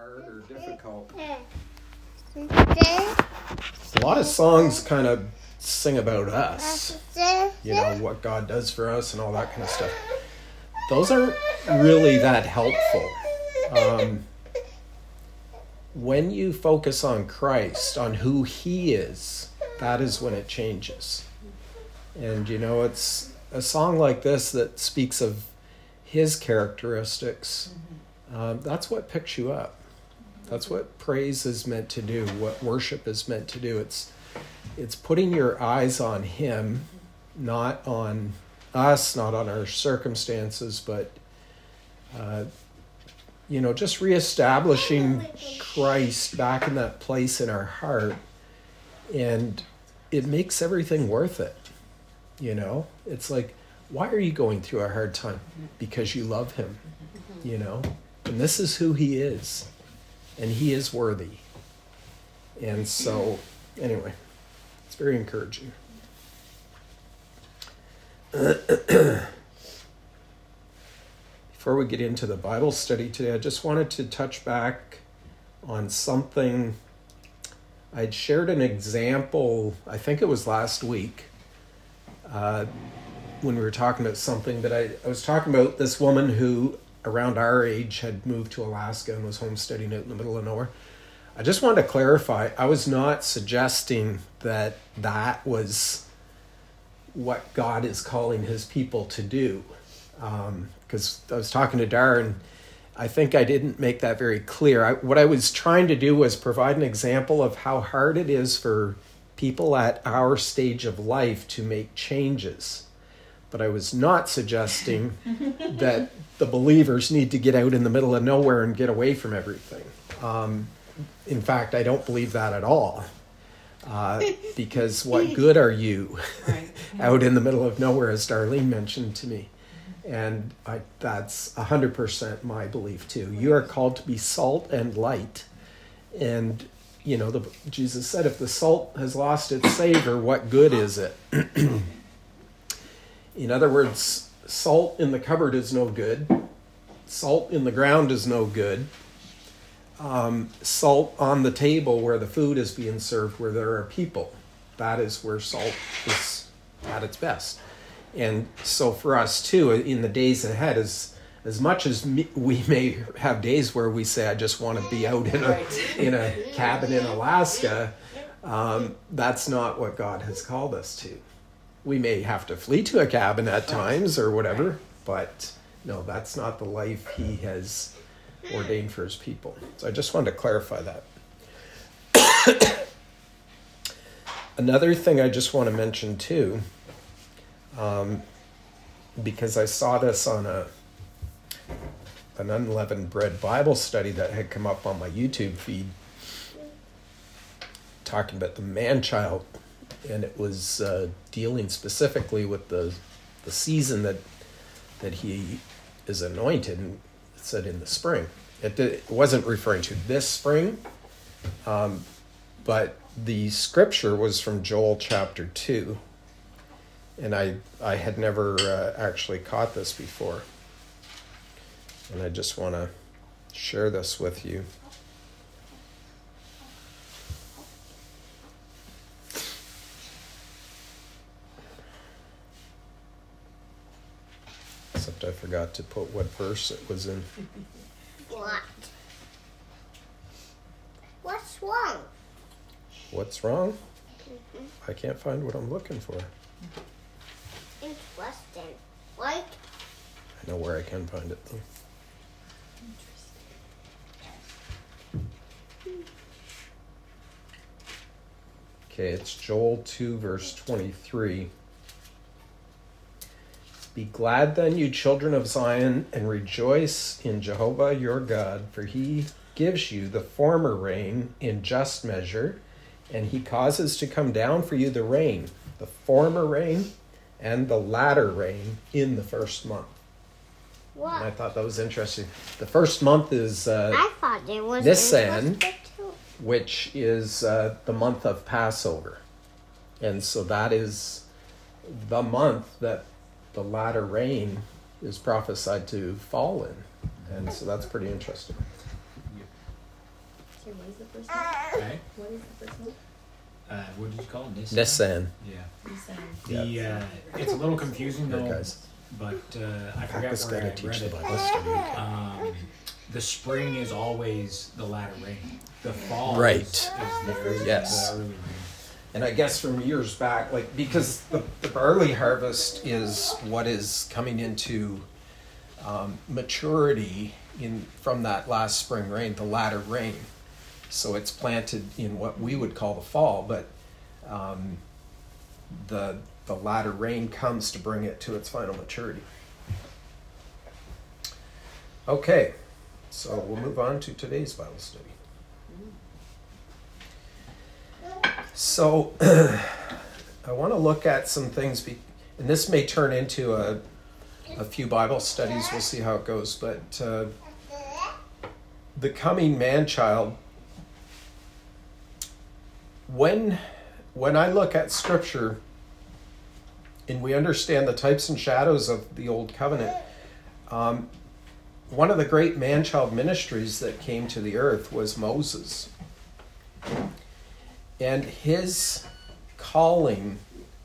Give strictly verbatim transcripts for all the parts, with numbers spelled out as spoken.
hard or difficult. A lot of songs kind of sing about us, you know, what God does for us and all that kind of stuff. Those aren't really that helpful. Um, when you focus on Christ, on who he is, that is when it changes. And, you know, it's a song like this that speaks of his characteristics. Um, that's what picks you up. That's what praise is meant to do, what worship is meant to do. It's it's putting your eyes on him, not on us, not on our circumstances, but, uh, you know, just reestablishing Christ back in that place in our heart. And it makes everything worth it, you know? It's like, why are you going through a hard time? Because you love him, you know? And this is who he is. And he is worthy. And so, anyway, it's very encouraging. Before we get into the Bible study today, I just wanted to touch back on something. I'd shared an example, I think it was last week, uh, when we were talking about something, but I, I was talking about this woman who, around our age, had moved to Alaska and was homesteading out in the middle of nowhere. I just wanted to clarify, I was not suggesting that that was what God is calling his people to do. Because um, I was talking to Darren, I think I didn't make that very clear. I, what I was trying to do was provide an example of how hard it is for people at our stage of life to make changes. But I was not suggesting that the believers need to get out in the middle of nowhere and get away from everything. Um, in fact, I don't believe that at all. Uh, because what good are you out in the middle of nowhere, as Darlene mentioned to me? And I, that's one hundred percent my belief too. You are called to be salt and light. And, you know, the, Jesus said, if the salt has lost its savor, what good is it? In other words, salt in the cupboard is no good. Salt in the ground is no good. Um, salt on the table where the food is being served, where there are people, that is where salt is at its best. And so for us too, in the days ahead, as as much as me, we may have days where we say, I just want to be out in a right. in a cabin in Alaska, um, that's not what God has called us to. We may have to flee to a cabin at times or whatever, but no, that's not the life he has ordained for his people. So I just wanted to clarify that. Another thing I just want to mention too, um, because I saw this on a an unleavened bread Bible study that had come up on my YouTube feed, talking about the man-child, and it was uh, dealing specifically with the the season that that he is anointed, and it said in the spring. It, did, it wasn't referring to this spring, um, but the scripture was from Joel chapter two, and I I had never uh, actually caught this before, and I just want to share this with you. Except I forgot to put what verse it was in. What? What's wrong? What's wrong? Mm-hmm. I can't find what I'm looking for. Interesting. What? I know where I can find it, though. Okay, it's Joel two, verse twenty-three. Be glad then, you children of Zion, and rejoice in Jehovah your God, for he gives you the former rain in just measure, and he causes to come down for you the rain, the former rain and the latter rain in the first month. What? And I thought that was interesting. The first month is uh, I thought it was Nisan, which is uh, the month of Passover. And so that is the month that the latter rain is prophesied to fall in. And so that's pretty interesting. Sorry, what is the first one? Right? What is the first one? Uh, what did you call it? Nissan? Nissan. Yeah. Nissan. The uh, it's a little confusing Here, though, guys. but uh, I forgot Papa's where got I to teach read the it. Bible study. Um, the spring is always the latter rain. The fall Right. is, is the, early, Yes. the early rain. And I guess from years back, like, because the, the barley harvest is what is coming into um, maturity in from that last spring rain, the latter rain. So it's planted in what we would call the fall, but um, the the latter rain comes to bring it to its final maturity. Okay, so we'll move on to today's Bible study. So I want to look at some things, be, and this may turn into a, a few Bible studies. We'll see how it goes. But uh, the coming man-child, when, when I look at Scripture and we understand the types and shadows of the Old Covenant, um, one of the great man-child ministries that came to the earth was Moses. And his calling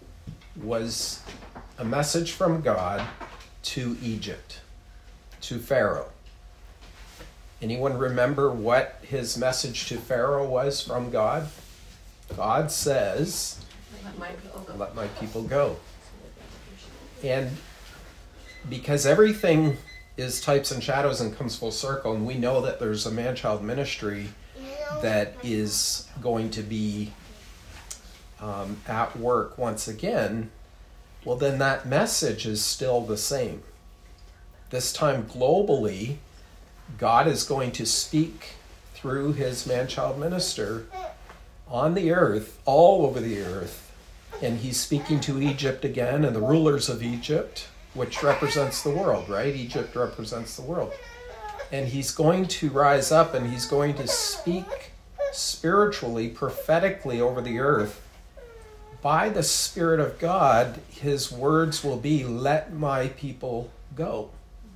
was a message from God to Egypt, to Pharaoh. Anyone remember what his message to Pharaoh was from God? God says, Let my people go. let my people go. And because everything is types and shadows and comes full circle, and we know that there's a man-child ministry that is going to be um, at work once again, well, then that message is still the same. This time globally, God is going to speak through his man-child minister on the earth, all over the earth, and he's speaking to Egypt again and the rulers of Egypt, which represents the world, right? Egypt represents the world. And he's going to rise up and he's going to speak spiritually, prophetically over the earth. By the Spirit of God, his words will be, let my people go.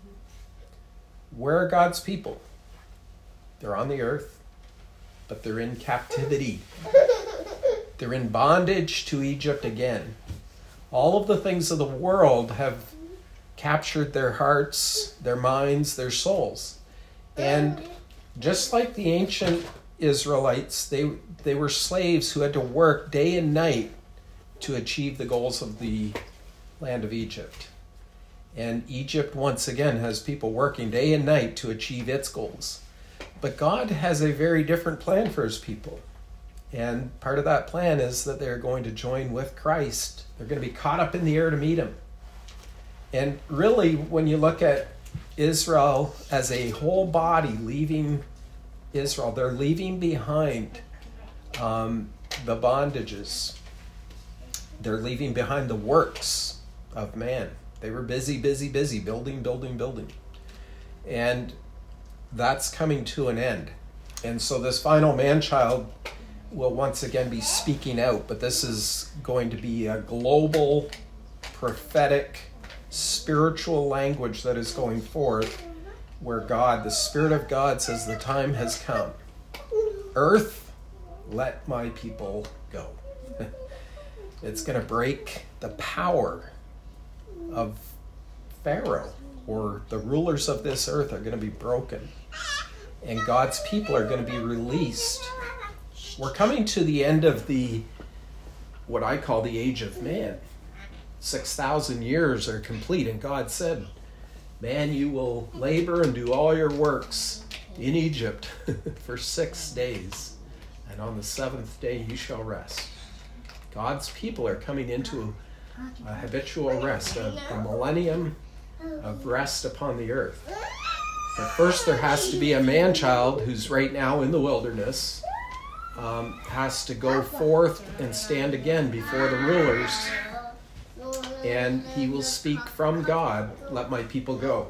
Where are God's people? They're on the earth, but they're in captivity. They're in bondage to Egypt again. All of the things of the world have captured their hearts, their minds, their souls. And just like the ancient Israelites, they they were slaves who had to work day and night to achieve the goals of the land of Egypt. And Egypt, once again, has people working day and night to achieve its goals. But God has a very different plan for his people. And part of that plan is that they're going to join with Christ. They're going to be caught up in the air to meet him. And really, when you look at Israel as a whole body leaving Israel, they're leaving behind um, the bondages. They're leaving behind the works of man. They were busy, busy, busy, building, building, building. And that's coming to an end. And so this final man-child will once again be speaking out, but this is going to be a global, prophetic, spiritual language that is going forth where God, the Spirit of God, says the time has come. Earth, let my people go. It's going to break the power of Pharaoh, or the rulers of this earth are going to be broken. And God's people are going to be released. We're coming to the end of the, what I call the age of man. six thousand years are complete, and God said, man, you will labor and do all your works in Egypt for six days, and on the seventh day you shall rest. God's people are coming into a habitual rest, a, a millennium of rest upon the earth. But first there has to be a man-child who's right now in the wilderness, um, has to go forth and stand again before the rulers, and he will speak from God, let my people go.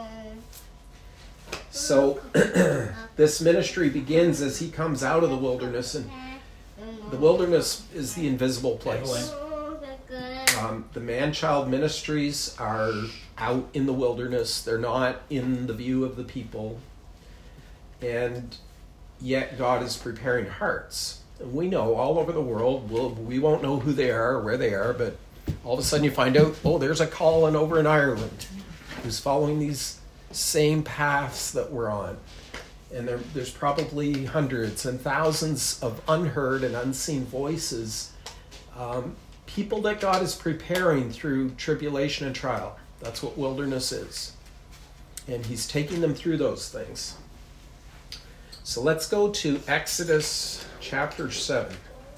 So this ministry begins as he comes out of the wilderness, and the wilderness is the invisible place. Um, the man-child ministries are out in the wilderness. They're not in the view of the people. And yet God is preparing hearts. And we know all over the world, we'll, we won't know who they are or where they are, but all of a sudden you find out, oh, there's a Colin over in Ireland who's following these same paths that we're on. And there, there's probably hundreds and thousands of unheard and unseen voices, um, people that God is preparing through tribulation and trial. That's what wilderness is. And he's taking them through those things. So let's go to Exodus chapter seven.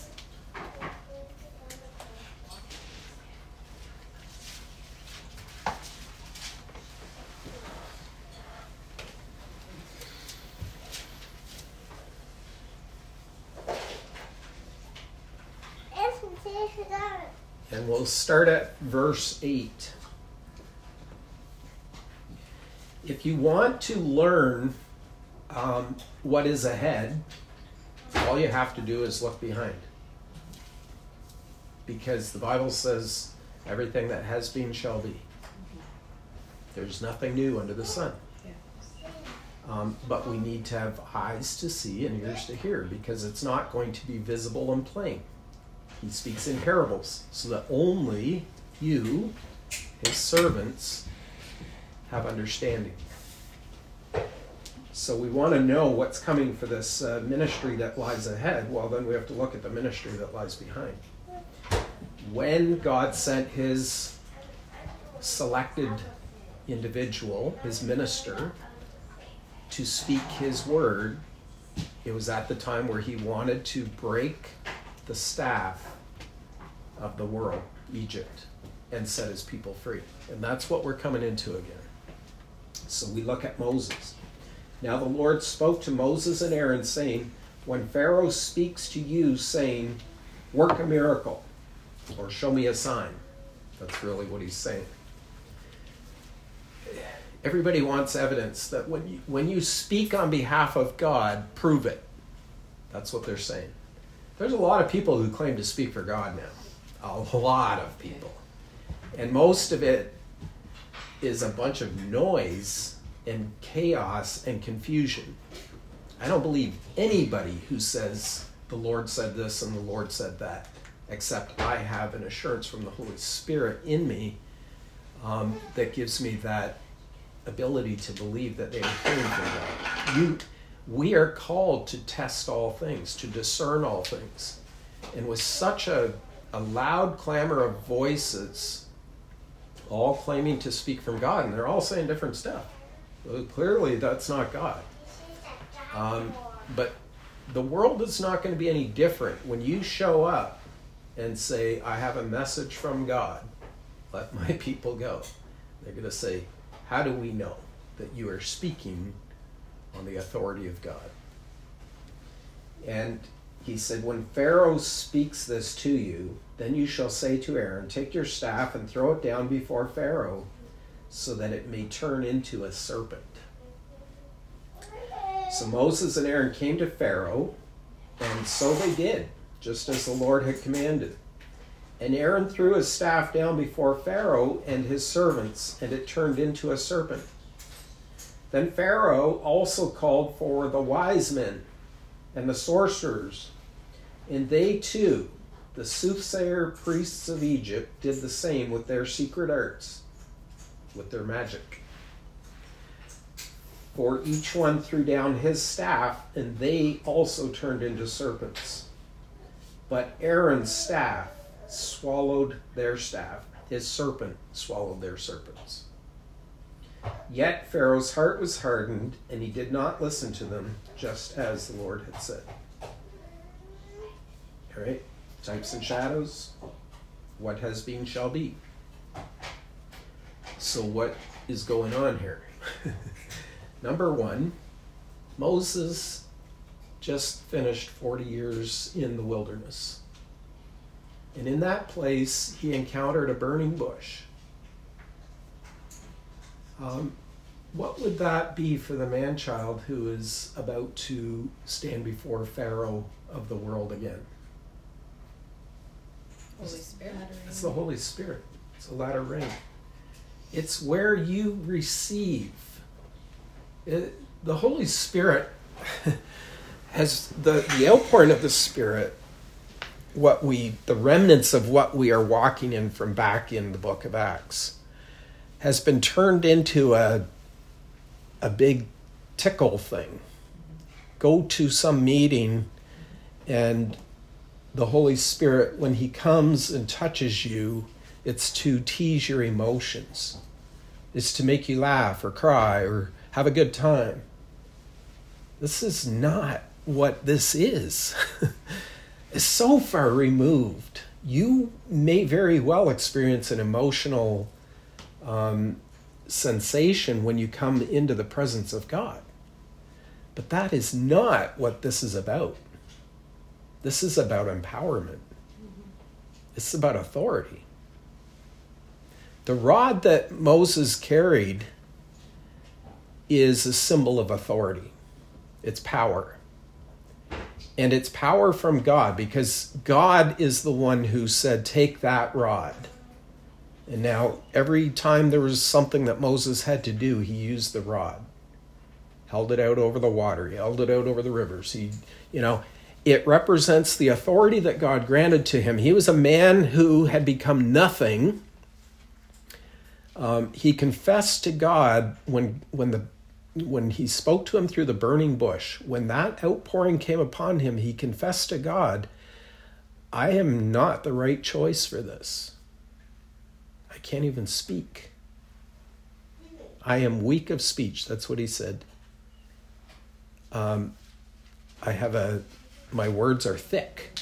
And we'll start at verse eight. If you want to learn um, what is ahead, all you have to do is look behind. Because the Bible says everything that has been shall be. There's nothing new under the sun. Um, but we need to have eyes to see and ears to hear, because it's not going to be visible and plain. He speaks in parables, so that only you, his servants, have understanding. So we want to know what's coming for this uh, ministry that lies ahead. Well, then we have to look at the ministry that lies behind. When God sent his selected individual, his minister, to speak his word, it was at the time where he wanted to break the staff of the world, Egypt, and set his people free. And that's what we're coming into again. So we look at Moses. Now the Lord spoke to Moses and Aaron, saying, when Pharaoh speaks to you, saying, work a miracle, or show me a sign. That's really what he's saying. Everybody wants evidence that when you, when you speak on behalf of God, prove it. That's what they're saying. There's a lot of people who claim to speak for God now. A lot of people. And most of it is a bunch of noise and chaos and confusion. I don't believe anybody who says the Lord said this and the Lord said that, except I have an assurance from the Holy Spirit in me um, that gives me that ability to believe that they are hearing from God. You, we are called to test all things, to discern all things. And with such a, a loud clamor of voices, all claiming to speak from God, and they're all saying different stuff. Well, clearly that's not God. Um, but the world is not going to be any different. When you show up and say, I have a message from God, let my people go, they're going to say, how do we know that you are speaking on the authority of God? And he said, when Pharaoh speaks this to you, then you shall say to Aaron, take your staff and throw it down before Pharaoh, so that it may turn into a serpent. So Moses and Aaron came to Pharaoh, and so they did, just as the Lord had commanded. And Aaron threw his staff down before Pharaoh and his servants, and it turned into a serpent. Then Pharaoh also called for the wise men and the sorcerers, and they too, the soothsayer priests of Egypt, did the same with their secret arts, with their magic. For each one threw down his staff, and they also turned into serpents. But Aaron's staff swallowed their staff. His serpent swallowed their serpents. Yet Pharaoh's heart was hardened, and he did not listen to them, just as the Lord had said. All right, types and shadows. What has been shall be. So what is going on here? Number one, Moses just finished forty years in the wilderness. And in that place, he encountered a burning bush. Um, what would that be for the man-child who is about to stand before Pharaoh of the world again? Holy Spirit. It's the Holy Spirit. It's a latter rain. It's where you receive. It, the Holy Spirit as the, the outpouring of the Spirit, what we, the remnants of what we are walking in from back in the book of Acts, has been turned into a, a big tickle thing. Go to some meeting and the Holy Spirit, when he comes and touches you, it's to tease your emotions. It's to make you laugh or cry or have a good time. This is not what this is. It's so far removed. You may very well experience an emotional um, sensation when you come into the presence of God. But that is not what this is about. This is about empowerment. It's about authority. The rod that Moses carried is a symbol of authority. It's power. And it's power from God, because God is the one who said, take that rod. And now every time there was something that Moses had to do, he used the rod. Held it out over the water. He held it out over the rivers. He, you know, it represents the authority that God granted to him. He was a man who had become nothing. Um, he confessed to God when when the when he spoke to him through the burning bush. When that outpouring came upon him, he confessed to God, I am not the right choice for this. I can't even speak. I am weak of speech. That's what he said. Um, I have a, my words are thick.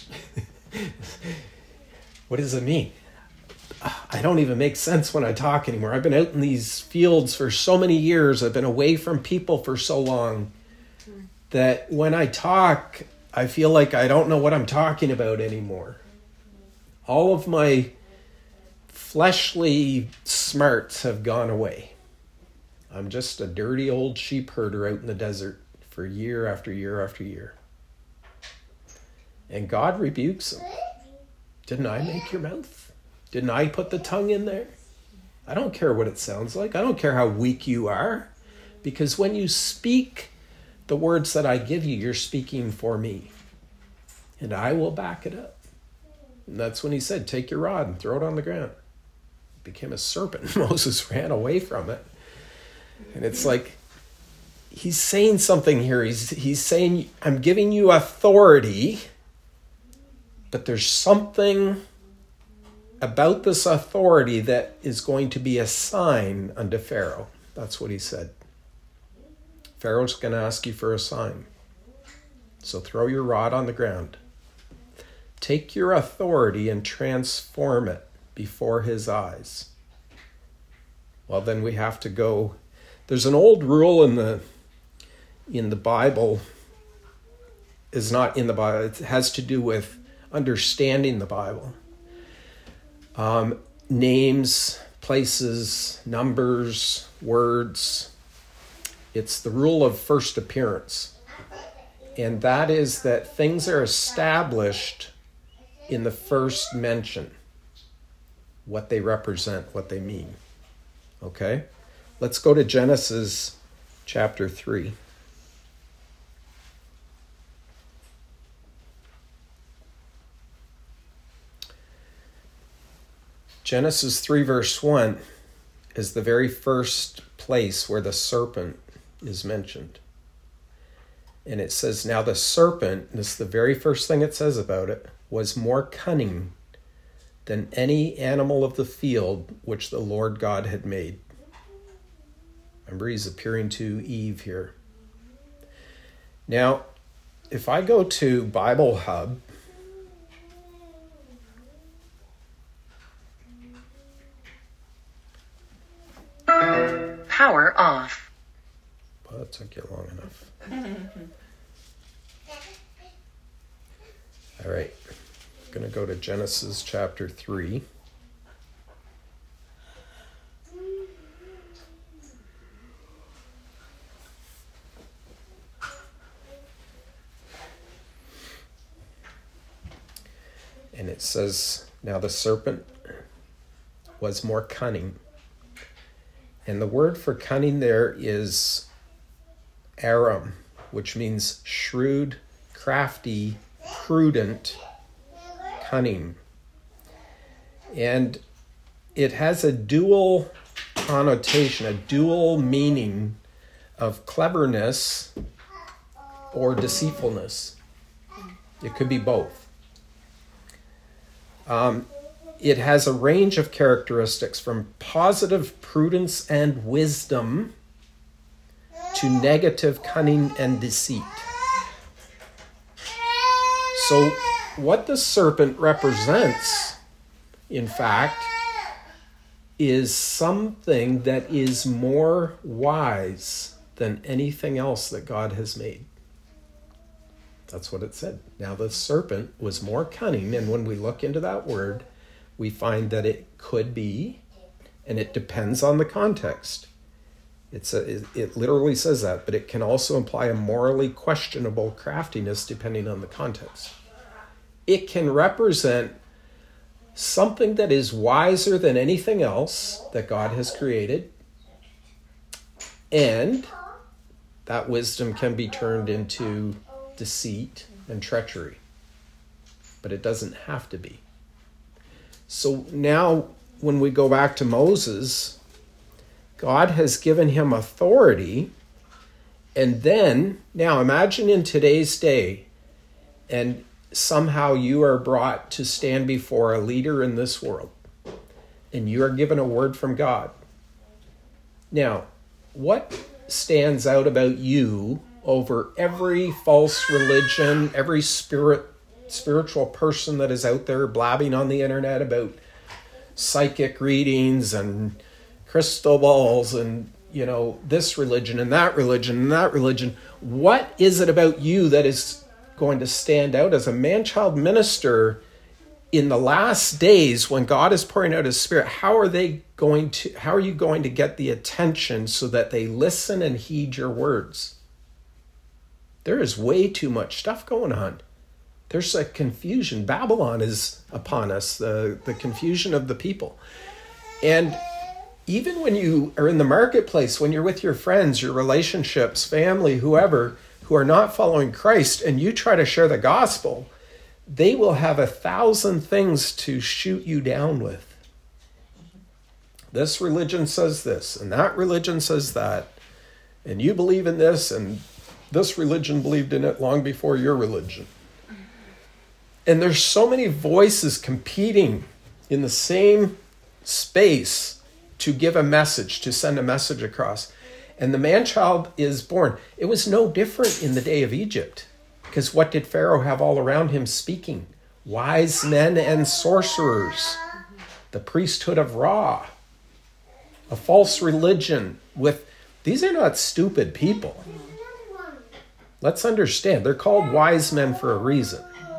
What does it mean? I don't even make sense when I talk anymore. I've been out in these fields for so many years. I've been away from people for so long that when I talk, I feel like I don't know what I'm talking about anymore. All of my fleshly smarts have gone away. I'm just a dirty old sheep herder out in the desert for year after year after year. And God rebukes him. Didn't I make your mouth? Didn't I put the tongue in there? I don't care what it sounds like. I don't care how weak you are. Because when you speak the words that I give you, you're speaking for me. And I will back it up. And that's when he said, take your rod and throw it on the ground. It became a serpent. Moses ran away from it. And it's like, he's saying something here. He's, he's saying, I'm giving you authority, but there's something about this authority that is going to be a sign unto Pharaoh. That's what he said. Pharaoh's going to ask you for a sign. So throw your rod on the ground. Take your authority and transform it before his eyes. Well, then we have to go. There's an old rule in the in the Bible. Is not in the Bible. It has to do with understanding the Bible. Um, names, places, numbers, words. It's the rule of first appearance. And that is that things are established in the first mention. What they represent, what they mean. Okay? Let's go to Genesis chapter three. Genesis three verse one is the very first place where the serpent is mentioned. And it says, now the serpent, this is the very first thing it says about it, was more cunning than any animal of the field which the Lord God had made. Remember, he's appearing to Eve here. Now, if I go to Bible Hub, power off. Well, that took you long enough. All right. I'm going to go to Genesis chapter three. And it says, now the serpent was more cunning. And the word for cunning there is aram, which means shrewd, crafty, prudent, cunning. And it has a dual connotation, a dual meaning of cleverness or deceitfulness. It could be both. Um, it has a range of characteristics from positive prudence and wisdom to negative cunning and deceit. So what the serpent represents, in fact, is something that is more wise than anything else that God has made. That's what it said. Now the serpent was more cunning, and when we look into that word, we find that it could be, and it depends on the context. It's a, it, it literally says that, but it can also imply a morally questionable craftiness depending on the context. It can represent something that is wiser than anything else that God has created, and that wisdom can be turned into deceit and treachery, but it doesn't have to be. So now when we go back to Moses, God has given him authority, and then now imagine in today's day, and somehow you are brought to stand before a leader in this world, and you are given a word from God. Now, what stands out about you over every false religion, every spirit, spiritual person that is out there blabbing on the internet about psychic readings and crystal balls and, you know, this religion and that religion and that religion? What is it about you that is going to stand out as a man-child minister in the last days when God is pouring out his Spirit? How are they going to, how are you going to get the attention so that they listen and heed your words? There is way too much stuff going on. There's a confusion. Babylon is upon us, the, the confusion of the people. And even when you are in the marketplace, when you're with your friends, your relationships, family, whoever, who are not following Christ, and you try to share the gospel, they will have a thousand things to shoot you down with. This religion says this, and that religion says that, and you believe in this, and this religion believed in it long before your religion. And there's so many voices competing in the same space to give a message, to send a message across. And the man-child is born. It was no different in the day of Egypt, because what did Pharaoh have all around him speaking? Wise men and sorcerers, the priesthood of Ra, a false religion with, these are not stupid people. Let's understand, they're called wise men for a reason.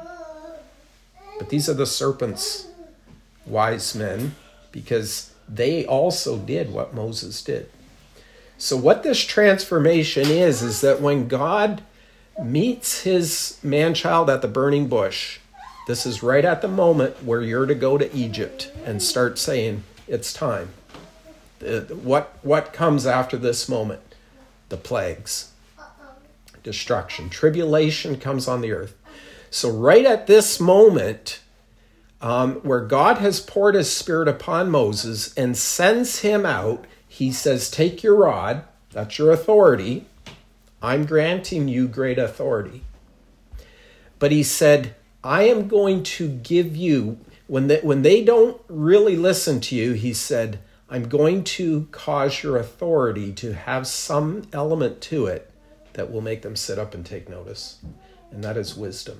But these are the serpent's wise men because they also did what Moses did. So what this transformation is, is that when God meets his man-child at the burning bush, this is right at the moment where you're to go to Egypt and start saying, it's time. The, what, what comes after this moment? The plagues. Destruction. Tribulation comes on the earth. So right at this moment, um, where God has poured his Spirit upon Moses and sends him out, he says, take your rod, that's your authority. I'm granting you great authority. But he said, I am going to give you, when they, when they don't really listen to you, he said, I'm going to cause your authority to have some element to it that will make them sit up and take notice. And that is wisdom.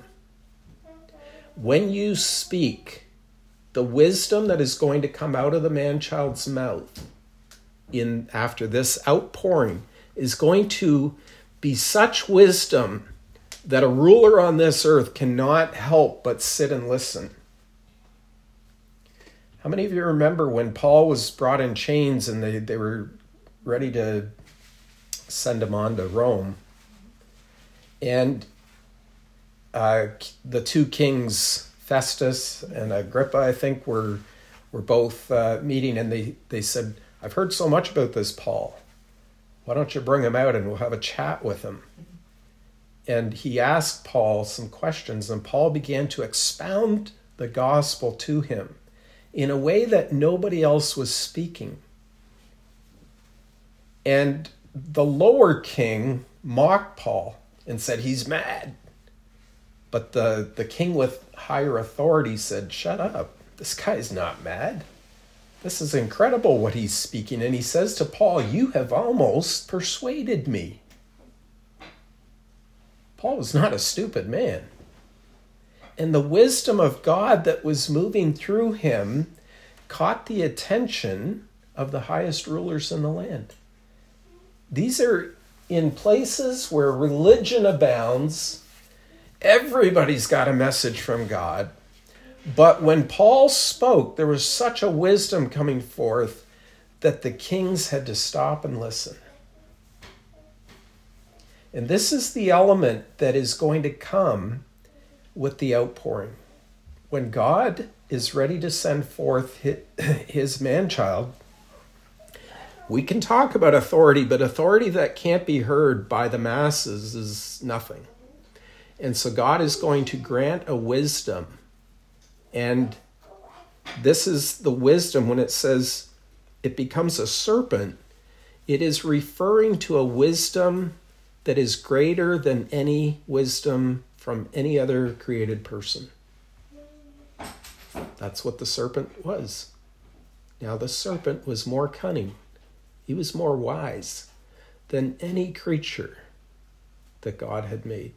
When you speak, the wisdom that is going to come out of the man-child's mouth in after this outpouring is going to be such wisdom that a ruler on this earth cannot help but sit and listen. How many of you remember when Paul was brought in chains and they, they were ready to send him on to Rome? And uh, the two kings, Festus and Agrippa, I think, were were both uh, meeting, and they, they said, I've heard so much about this Paul. Why don't you bring him out and we'll have a chat with him? and he asked Paul some questions, and Paul began to expound the gospel to him in a way that nobody else was speaking. And the lower king mocked Paul and said, he's mad. But the, the king with higher authority said, shut up. This guy's not mad. This is incredible what he's speaking. And he says to Paul, you have almost persuaded me. Paul was not a stupid man. And the wisdom of God that was moving through him caught the attention of the highest rulers in the land. These are in places where religion abounds. Everybody's got a message from God. But when Paul spoke, there was such a wisdom coming forth that the kings had to stop and listen. And this is the element that is going to come with the outpouring. When God is ready to send forth his man-child, we can talk about authority, but authority that can't be heard by the masses is nothing. And so God is going to grant a wisdom. And this is the wisdom when it says it becomes a serpent. It is referring to a wisdom that is greater than any wisdom from any other created person. That's what the serpent was. Now the serpent was more cunning. He was more wise than any creature that God had made.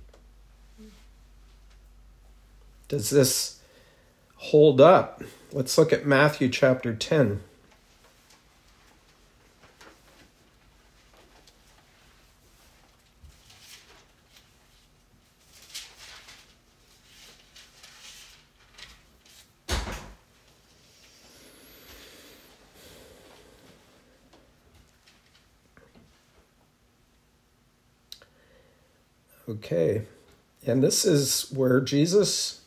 Does this hold up? Let's look at Matthew chapter ten. Okay, and this is where Jesus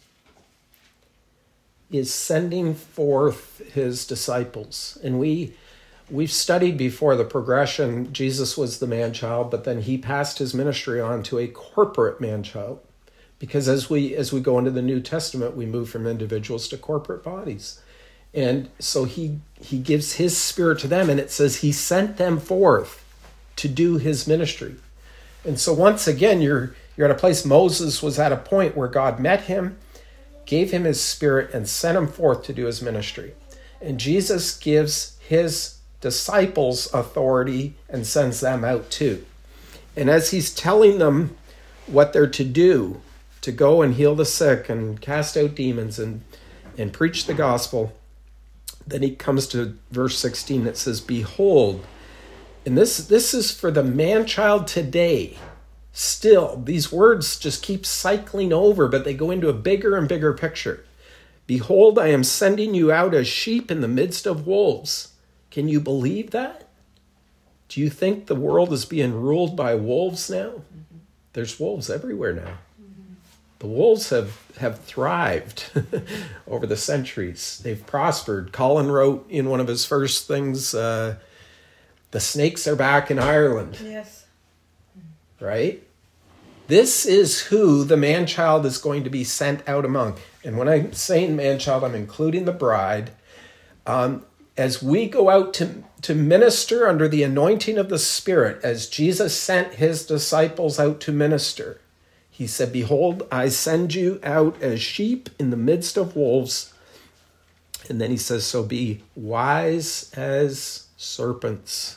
is sending forth his disciples. And we, we've studied before the progression. Jesus was the man-child, but then he passed his ministry on to a corporate man-child. Because as we as we go into the New Testament, we move from individuals to corporate bodies. And so he he gives his spirit to them, and it says he sent them forth to do his ministry. And so once again, you're you're at a place. Moses was at a point where God met him, gave him his spirit, and sent him forth to do his ministry. And Jesus gives his disciples authority and sends them out too. And as he's telling them what they're to do, to go and heal the sick and cast out demons and, and preach the gospel, then he comes to verse sixteen that says, behold, and this, this is for the man-child today. Still, these words just keep cycling over, but they go into a bigger and bigger picture. Behold, I am sending you out as sheep in the midst of wolves. Can you believe that? Do you think the world is being ruled by wolves now? Mm-hmm. There's wolves everywhere now. Mm-hmm. The wolves have, have thrived over the centuries. They've prospered. Colin wrote in one of his first things, uh, the snakes are back in Ireland. Yes. Right? This is who the man-child is going to be sent out among. And when I'm saying man-child, I'm including the bride. Um, as we go out to, to minister under the anointing of the Spirit, as Jesus sent his disciples out to minister, he said, behold, I send you out as sheep in the midst of wolves. And then he says, so be wise as serpents,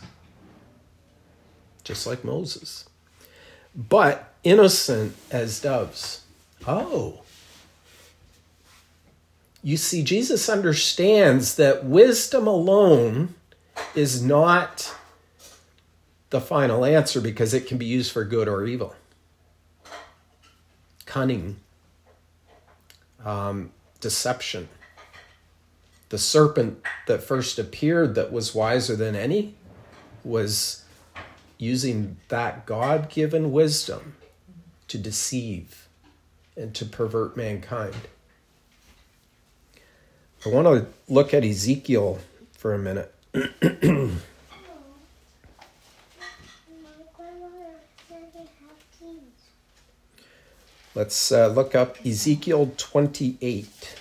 just like Moses, but innocent as doves. Oh, you see, Jesus understands that wisdom alone is not the final answer because it can be used for good or evil. Cunning, um, deception. The serpent that first appeared that was wiser than any was using that God-given wisdom to deceive and to pervert mankind. I want to look at Ezekiel for a minute. Let's uh, look up Ezekiel twenty-eight.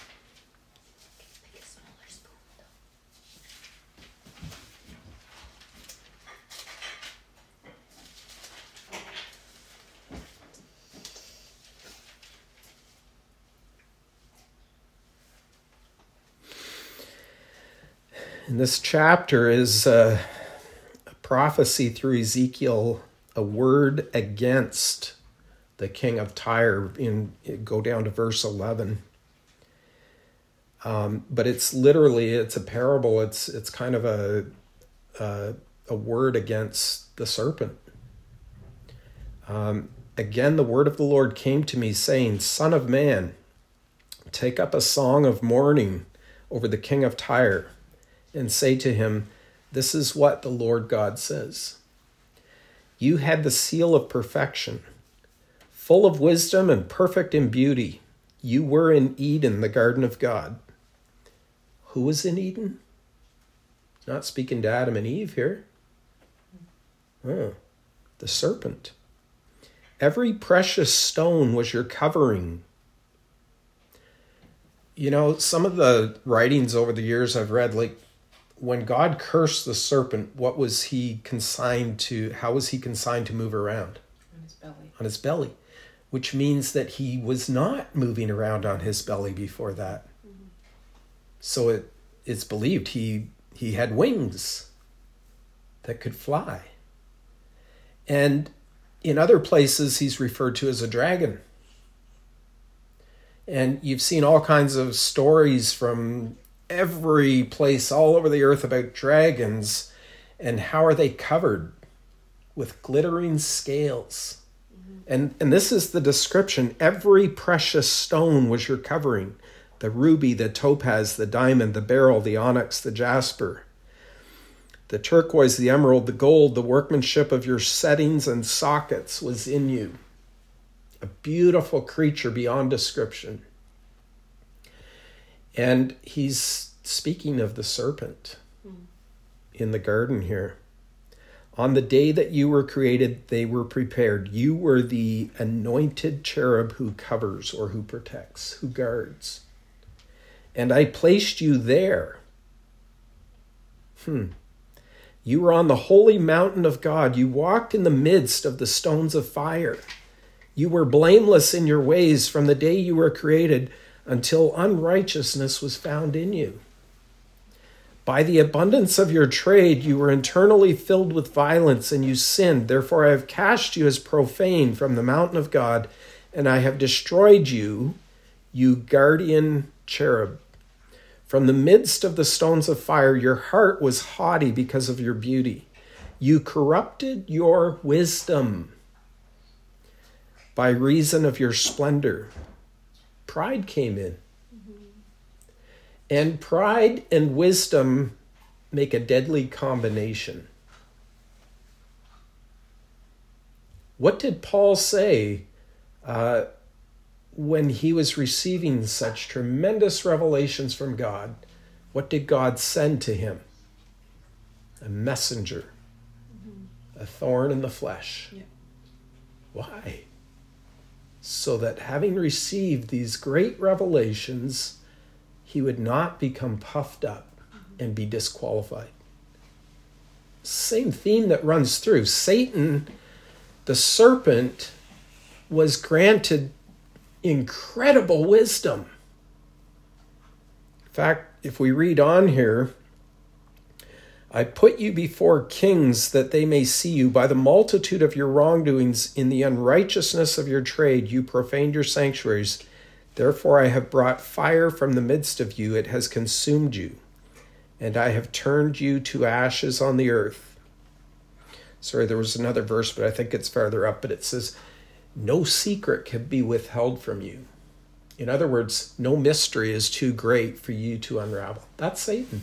And this chapter is uh, a prophecy through Ezekiel, a word against the king of Tyre. In go down to verse eleven. Um, but it's literally, it's a parable. It's it's kind of a a, a word against the serpent. Um, again, the word of the Lord came to me, saying, "Son of man, take up a song of mourning over the king of Tyre, and say to him, this is what the Lord God says. You had the seal of perfection, full of wisdom and perfect in beauty. You were in Eden, the garden of God." Who was in Eden? Not speaking to Adam and Eve here. Oh, the serpent. Every precious stone was your covering. You know, some of the writings over the years I've read, like, when God cursed the serpent, what was he consigned to, how was he consigned to move around? On his belly. On his belly, which means that he was not moving around on his belly before that. Mm-hmm. So it it's believed he he had wings that could fly. And in other places, he's referred to as a dragon. And you've seen all kinds of stories from every place all over the earth about dragons, and how are they covered with glittering scales. Mm-hmm. And, and this is the description. Every precious stone was your covering. The ruby, the topaz, the diamond, the beryl, the onyx, the jasper, the turquoise, the emerald, the gold, the workmanship of your settings and sockets was in you. A beautiful creature beyond description. And he's speaking of the serpent mm. in the garden here. On the day that you were created, they were prepared. You were the anointed cherub who covers or who protects, who guards. And I placed you there. Hmm. You were on the holy mountain of God. You walked in the midst of the stones of fire. You were blameless in your ways from the day you were created until unrighteousness was found in you. By the abundance of your trade, you were internally filled with violence and you sinned. Therefore, I have cast you as profane from the mountain of God, and I have destroyed you, you guardian cherub. From the midst of the stones of fire, your heart was haughty because of your beauty. You corrupted your wisdom by reason of your splendor. Pride came in. Mm-hmm. And pride and wisdom make a deadly combination. What did Paul say uh, when he was receiving such tremendous revelations from God? What did God send to him? A messenger, mm-hmm. a thorn in the flesh. Yeah. Why? So that having received these great revelations, he would not become puffed up and be disqualified. Same theme that runs through. Satan, the serpent, was granted incredible wisdom. In fact, if we read on here, I put you before kings that they may see you. By the multitude of your wrongdoings, in the unrighteousness of your trade, you profaned your sanctuaries. Therefore I have brought fire from the midst of you. It has consumed you. And I have turned you to ashes on the earth. Sorry, there was another verse, but I think it's farther up. But it says, no secret can be withheld from you. In other words, no mystery is too great for you to unravel. That's Satan.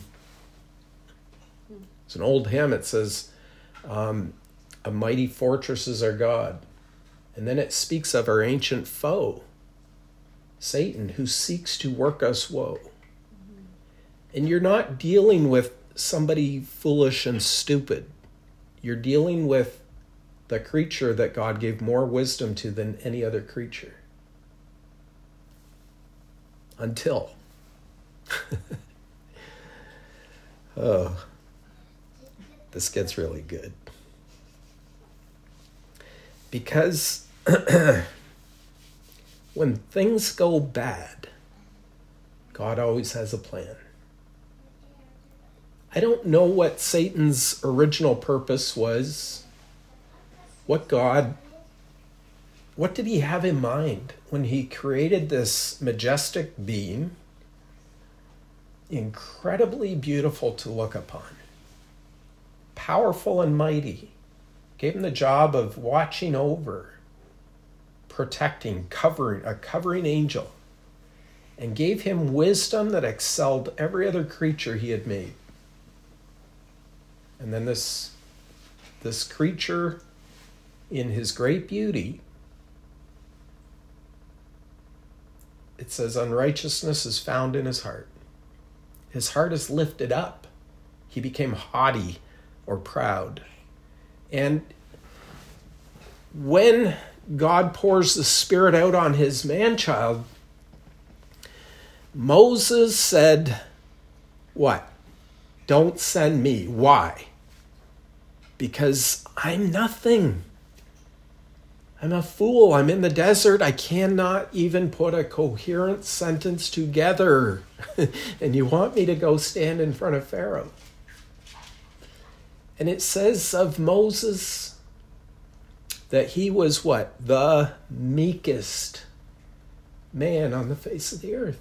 It's an old hymn. It says, um, a mighty fortress is our God. And then it speaks of our ancient foe, Satan, who seeks to work us woe. Mm-hmm. And you're not dealing with somebody foolish and stupid. You're dealing with the creature that God gave more wisdom to than any other creature. Until. Oh, this gets really good. Because when things go bad, God always has a plan. I don't know what Satan's original purpose was. What God, what did he have in mind when he created this majestic being, incredibly beautiful to look upon, powerful and mighty, gave him the job of watching over, protecting, covering, a covering angel, and gave him wisdom that excelled every other creature he had made. And then this, this creature, in his great beauty, it says unrighteousness is found in his heart. His heart is lifted up. He became haughty or proud. And when God pours the Spirit out on his man-child, Moses said, what? Don't send me. Why? Because I'm nothing. I'm a fool. I'm in the desert. I cannot even put a coherent sentence together. And you want me to go stand in front of Pharaoh. And it says of Moses that he was what? The meekest man on the face of the earth.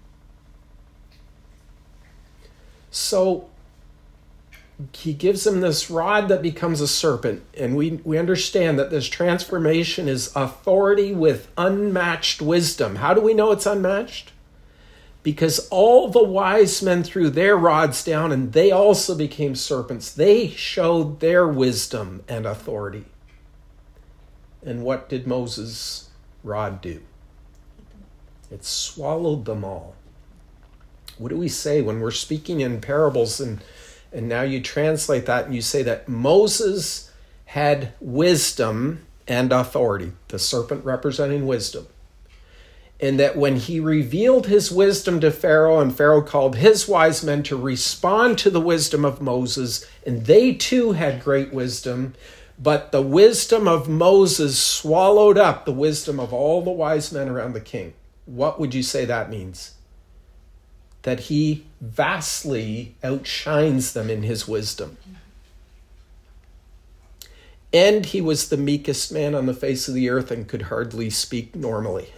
So he gives him this rod that becomes a serpent. And we, we understand that this transformation is authority with unmatched wisdom. How do we know it's unmatched? Because all the wise men threw their rods down and they also became serpents. They showed their wisdom and authority. And what did Moses' rod do? It swallowed them all. What do we say when we're speaking in parables and And now you translate that and you say that Moses had wisdom and authority, the serpent representing wisdom. And that when he revealed his wisdom to Pharaoh, and Pharaoh called his wise men to respond to the wisdom of Moses, and they too had great wisdom, but the wisdom of Moses swallowed up the wisdom of all the wise men around the king. What would you say that means? That he vastly outshines them in his wisdom. And he was the meekest man on the face of the earth and could hardly speak normally.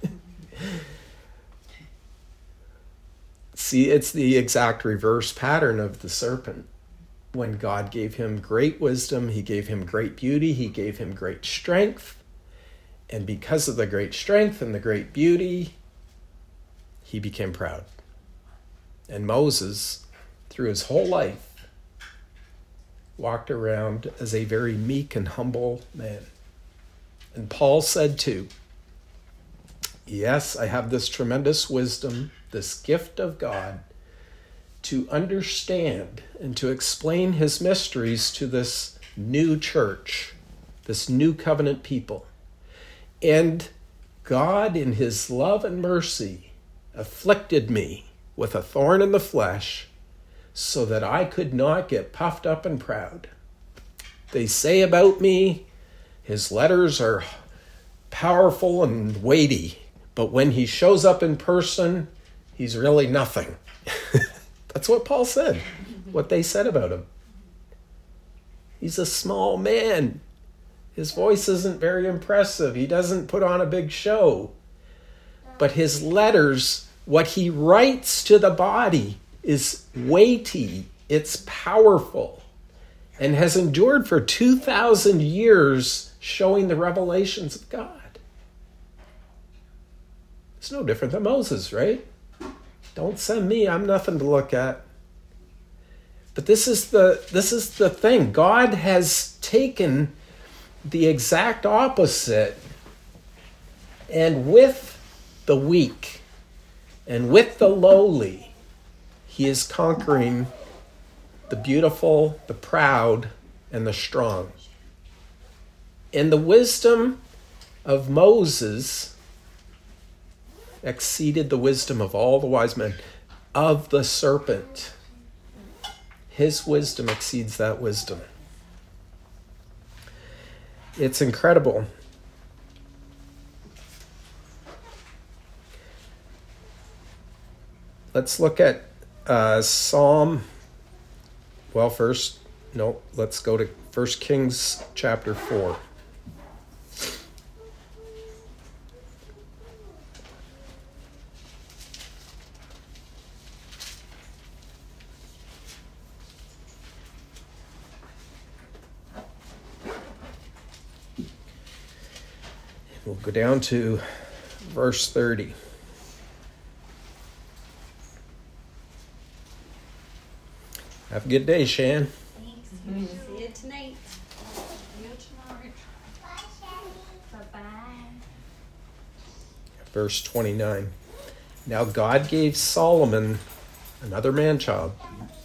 See, it's the exact reverse pattern of the serpent. When God gave him great wisdom, he gave him great beauty, he gave him great strength. And because of the great strength and the great beauty, he became proud. And Moses, through his whole life, walked around as a very meek and humble man. And Paul said too, yes, I have this tremendous wisdom, this gift of God, to understand and to explain his mysteries to this new church, this new covenant people. And God, in his love and mercy, afflicted me with a thorn in the flesh, so that I could not get puffed up and proud. They say about me, his letters are powerful and weighty, but when he shows up in person, he's really nothing. That's what Paul said, what they said about him. He's a small man. His voice isn't very impressive. He doesn't put on a big show. But his letters, what he writes to the body, is weighty, it's powerful, and has endured for two thousand years, showing the revelations of God. It's no different than Moses, right? Don't send me, I'm nothing to look at. But this is the this is the thing. God has taken the exact opposite, and with the weak and with the lowly, he is conquering the beautiful, the proud, and the strong. And the wisdom of Moses exceeded the wisdom of all the wise men. Of the serpent, his wisdom exceeds that wisdom. It's incredible. Let's look at uh, Psalm. Well, first, no, let's go to First Kings chapter four. We'll go down to verse thirty. Have a good day, Shan. Thanks. See you tonight. See you tomorrow. Bye, Shanny. Bye-bye. Verse twenty-nine. Now God gave Solomon another man-child.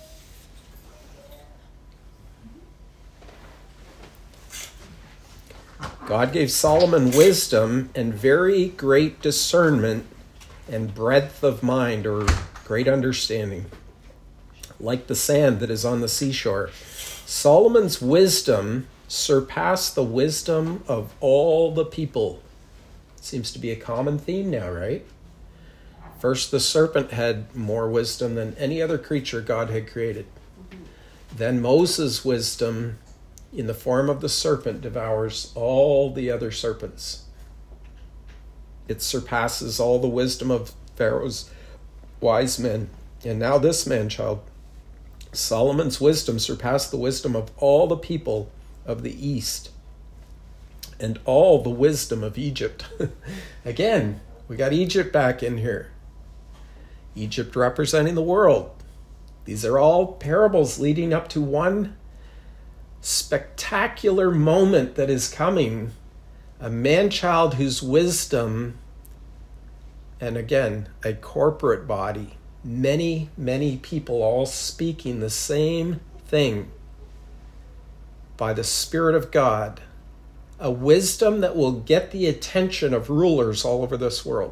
God gave Solomon wisdom and very great discernment and breadth of mind, or great understanding, like the sand that is on the seashore. Solomon's wisdom surpassed the wisdom of all the people. Seems to be a common theme now, right? First, the serpent had more wisdom than any other creature God had created. Then Moses' wisdom in the form of the serpent devours all the other serpents. It surpasses all the wisdom of Pharaoh's wise men. And now this man-child, Solomon's wisdom surpassed the wisdom of all the people of the East and all the wisdom of Egypt. Again, we got Egypt back in here. Egypt representing the world. These are all parables leading up to one spectacular moment that is coming. A man-child whose wisdom, and again, a corporate body, many, many people all speaking the same thing by the Spirit of God. A wisdom that will get the attention of rulers all over this world.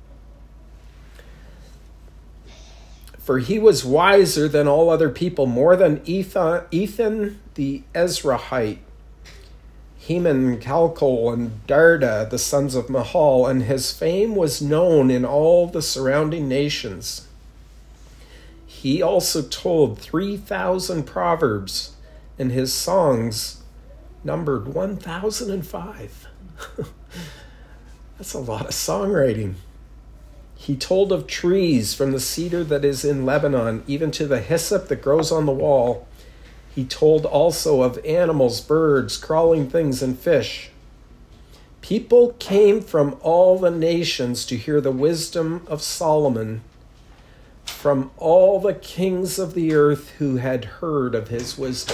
For he was wiser than all other people, more than Ethan, Ethan the Ezrahite, Heman, Calcol, and Darda, the sons of Mahal, and his fame was known in all the surrounding nations. He also told three thousand proverbs, and his songs numbered one thousand five. That's a lot of songwriting. He told of trees, from the cedar that is in Lebanon, even to the hyssop that grows on the wall. He told also of animals, birds, crawling things, and fish. People came from all the nations to hear the wisdom of Solomon, from all the kings of the earth who had heard of his wisdom.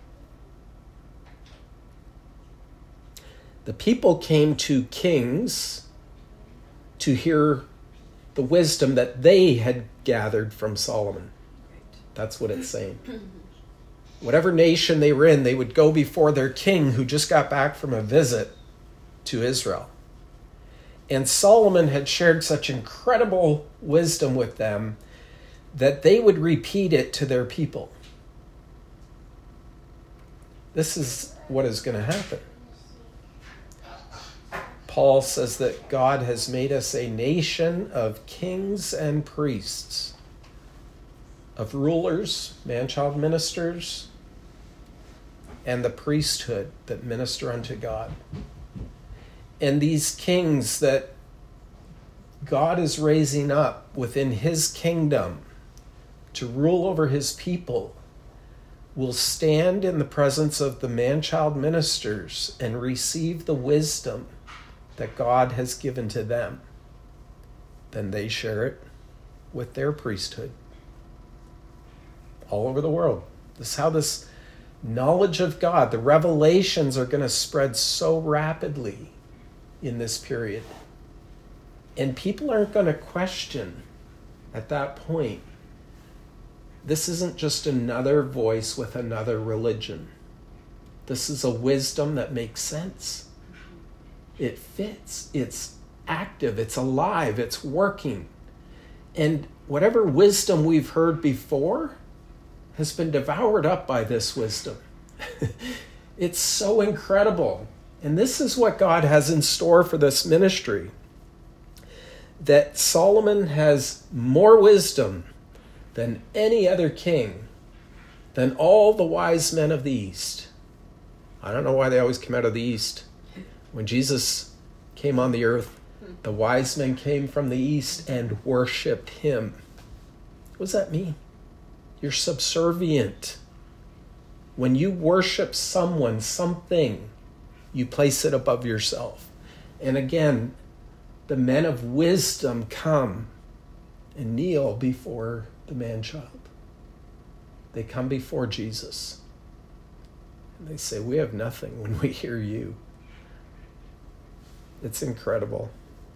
The people came to kings to hear the wisdom that they had gathered from Solomon. That's what it's saying. Whatever nation they were in, they would go before their king who just got back from a visit to Israel. And Solomon had shared such incredible wisdom with them that they would repeat it to their people. This is what is going to happen. Paul says that God has made us a nation of kings and priests, of rulers, man-child ministers, and the priesthood that minister unto God. And these kings that God is raising up within his kingdom to rule over his people will stand in the presence of the man-child ministers and receive the wisdom that God has given to them. Then they share it with their priesthood all over the world. This is how this knowledge of God, the revelations, are going to spread so rapidly in this period. And people aren't going to question at that point. This isn't just another voice with another religion. This is a wisdom that makes sense. It fits. It's active, it's alive, it's working. And whatever wisdom we've heard before has been devoured up by this wisdom. It's so incredible. And this is what God has in store for this ministry. That Solomon has more wisdom than any other king, than all the wise men of the East. I don't know why they always come out of the East. When Jesus came on the earth, the wise men came from the East and worshiped him. What does that mean? You're subservient. When you worship someone, something, you place it above yourself. And again, the men of wisdom come and kneel before the man-child. They come before Jesus. And they say, we have nothing when we hear you. It's incredible.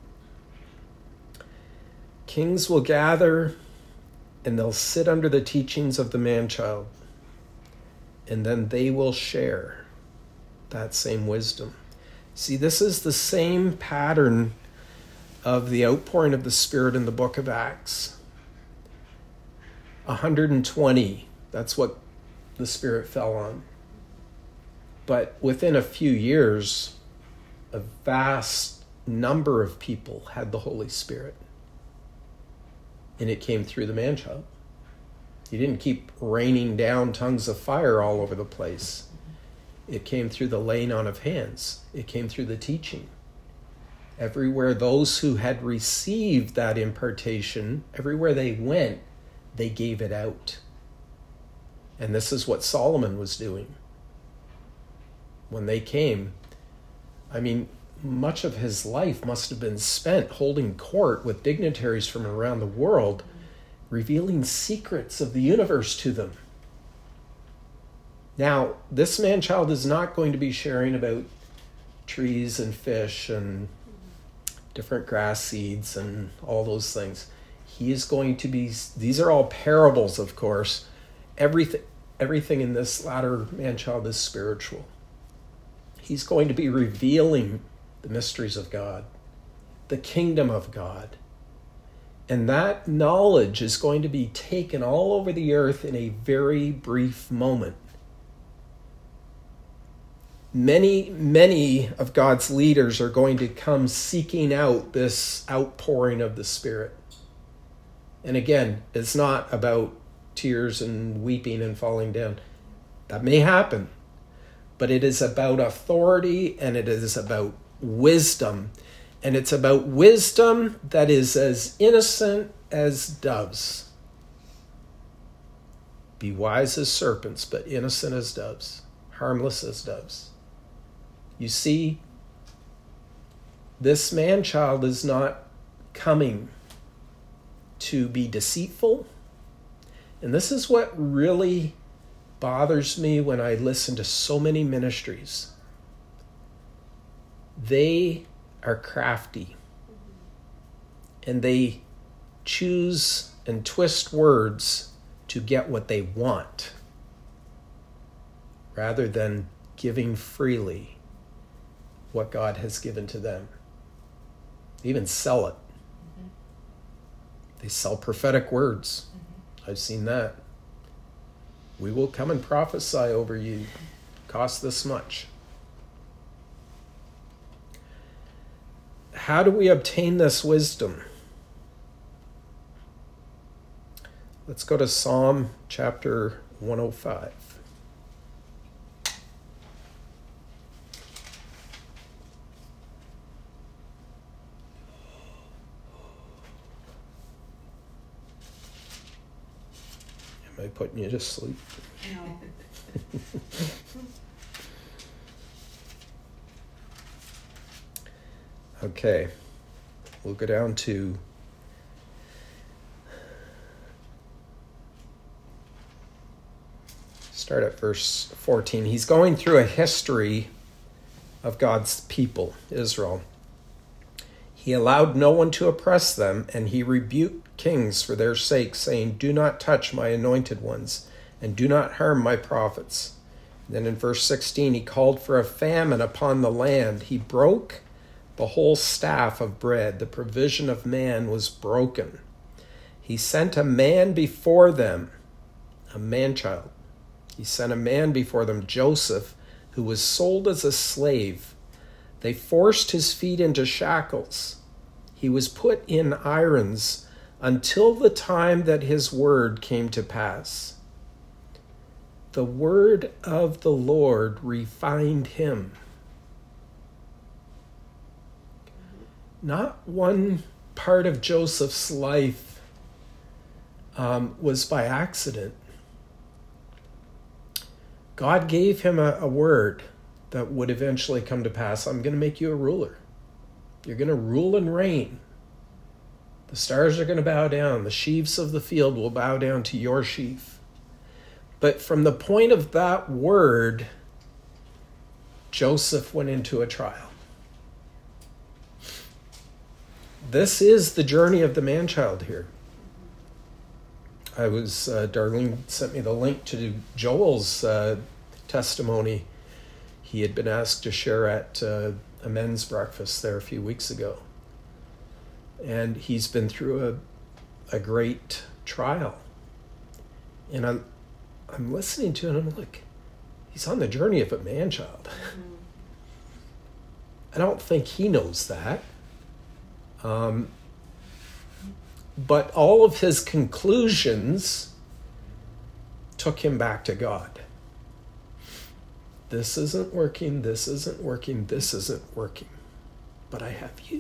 Kings will gather and they'll sit under the teachings of the man-child. And then they will share that same wisdom. See, this is the same pattern of the outpouring of the Spirit in the book of Acts. one hundred twenty, that's what the Spirit fell on. But within a few years, a vast number of people had the Holy Spirit. And it came through the man-child. He didn't keep raining down tongues of fire all over the place. It came through the laying on of hands. It came through the teaching. Everywhere those who had received that impartation, everywhere they went, they gave it out. And this is what Solomon was doing. When they came, I mean, much of his life must have been spent holding court with dignitaries from around the world, revealing secrets of the universe to them. Now, this man-child is not going to be sharing about trees and fish and different grass seeds and all those things. He is going to be, these are all parables, of course. Everything, everything in this latter man-child is spiritual. He's going to be revealing the mysteries of God, the kingdom of God. And that knowledge is going to be taken all over the earth in a very brief moment. Many, many of God's leaders are going to come seeking out this outpouring of the Spirit. And again, it's not about tears and weeping and falling down. That may happen. But it is about authority and it is about wisdom. And it's about wisdom that is as innocent as doves. Be wise as serpents, but innocent as doves. Harmless as doves. You see, this man-child is not coming to be deceitful. And this is what really bothers me when I listen to so many ministries. They are crafty. And they choose and twist words to get what they want, rather than giving freely what God has given to them. They even sell it. Mm-hmm. They sell prophetic words. Mm-hmm. I've seen that. We will come and prophesy over you. Cost this much. How do we obtain this wisdom? Let's go to Psalm chapter one oh five. Am I putting you to sleep? No. Okay, we'll go down to start at verse fourteen. He's going through a history of God's people, Israel. He allowed no one to oppress them, and he rebuked kings for their sake, saying, "Do not touch my anointed ones, and do not harm my prophets." Then in verse sixteen, he called for a famine upon the land. He broke The whole staff of bread, the provision of man, was broken. He sent a man before them, a man-child. He sent a man before them, Joseph, who was sold as a slave. They forced his feet into shackles. He was put in irons until the time that his word came to pass. The word of the Lord refined him. Not one part of Joseph's life um, was by accident. God gave him a, a word that would eventually come to pass. I'm going to make you a ruler. You're going to rule and reign. The stars are going to bow down. The sheaves of the field will bow down to your sheaf. But from the point of that word, Joseph went into a trial. This is the journey of the man-child here. I was, uh, Darlene sent me the link to Joel's uh, testimony. He had been asked to share at uh, a men's breakfast there a few weeks ago. And he's been through a, a great trial. And I'm, I'm listening to it and I'm like, he's on the journey of a man-child. Mm-hmm. I don't think he knows that. Um, but all of his conclusions took him back to God. This isn't working, this isn't working, this isn't working. But I have you.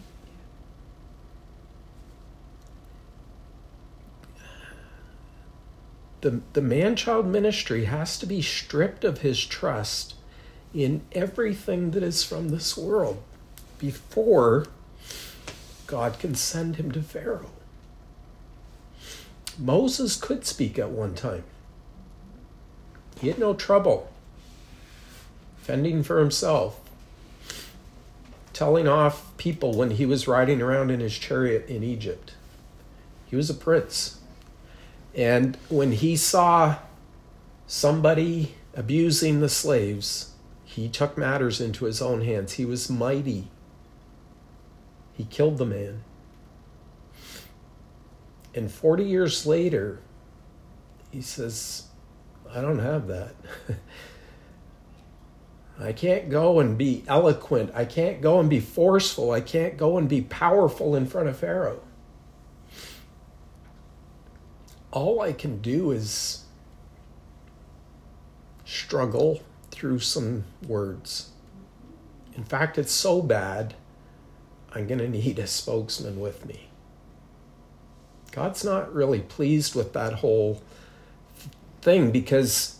The, the man-child ministry has to be stripped of his trust in everything that is from this world before God can send him to Pharaoh. Moses could speak at one time. He had no trouble fending for himself, telling off people when he was riding around in his chariot in Egypt. He was a prince. And when he saw somebody abusing the slaves, he took matters into his own hands. He was mighty. He killed the man. And forty years later, he says, I don't have that. I can't go and be eloquent. I can't go and be forceful. I can't go and be powerful in front of Pharaoh. All I can do is struggle through some words. In fact, it's so bad, I'm going to need a spokesman with me. God's not really pleased with that whole thing because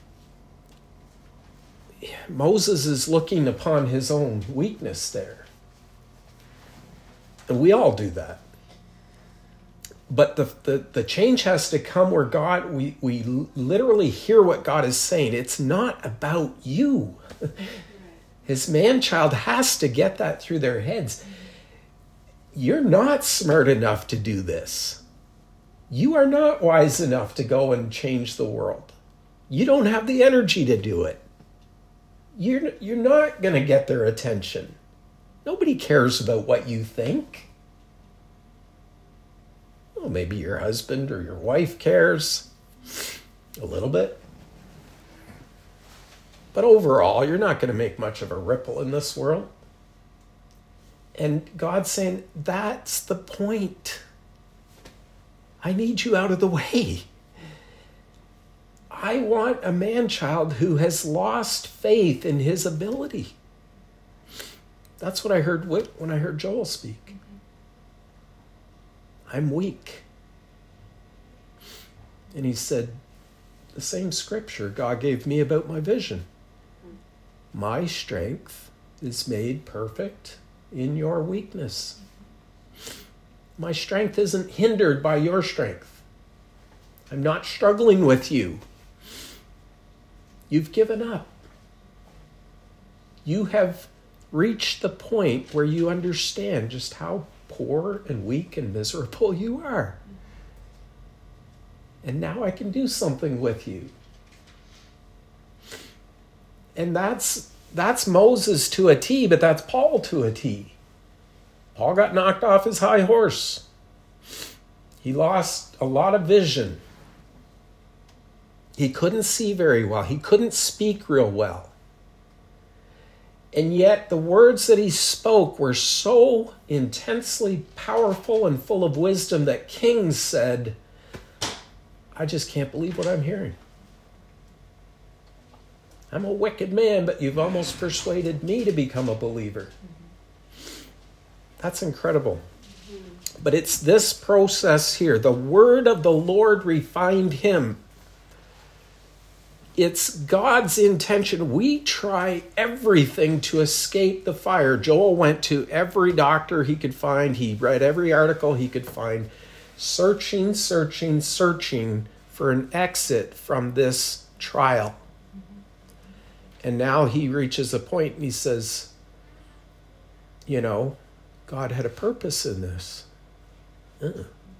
Moses is looking upon his own weakness there. And we all do that. But the, the, the change has to come where God, we, we literally hear what God is saying. It's not about you. His man-child has to get that through their heads. You're not smart enough to do this. You are not wise enough to go and change the world. You don't have the energy to do it. You're, you're not going to get their attention. Nobody cares about what you think. Well, maybe your husband or your wife cares a little bit. But overall, you're not going to make much of a ripple in this world. And God's saying, that's the point. I need you out of the way. I want a man-child who has lost faith in his ability. That's what I heard when I heard Joel speak. I'm weak. And he said, the same scripture God gave me about my vision. My strength is made perfect in your weakness. My strength isn't hindered by your strength. I'm not struggling with you. You've given up. You have reached the point where you understand just how poor and weak and miserable you are. And now I can do something with you. And that's that's Moses to a T, but that's Paul to a T. Paul got knocked off his high horse. He lost a lot of vision. He couldn't see very well. He couldn't speak real well. And yet the words that he spoke were so intensely powerful and full of wisdom that kings said, I just can't believe what I'm hearing. I'm a wicked man, but you've almost persuaded me to become a believer. That's incredible. But it's this process here. The word of the Lord refined him. It's God's intention. We try everything to escape the fire. Joel went to every doctor he could find. He read every article he could find, searching, searching, searching for an exit from this trial. And now he reaches a point and he says, you know, God had a purpose in this. Uh.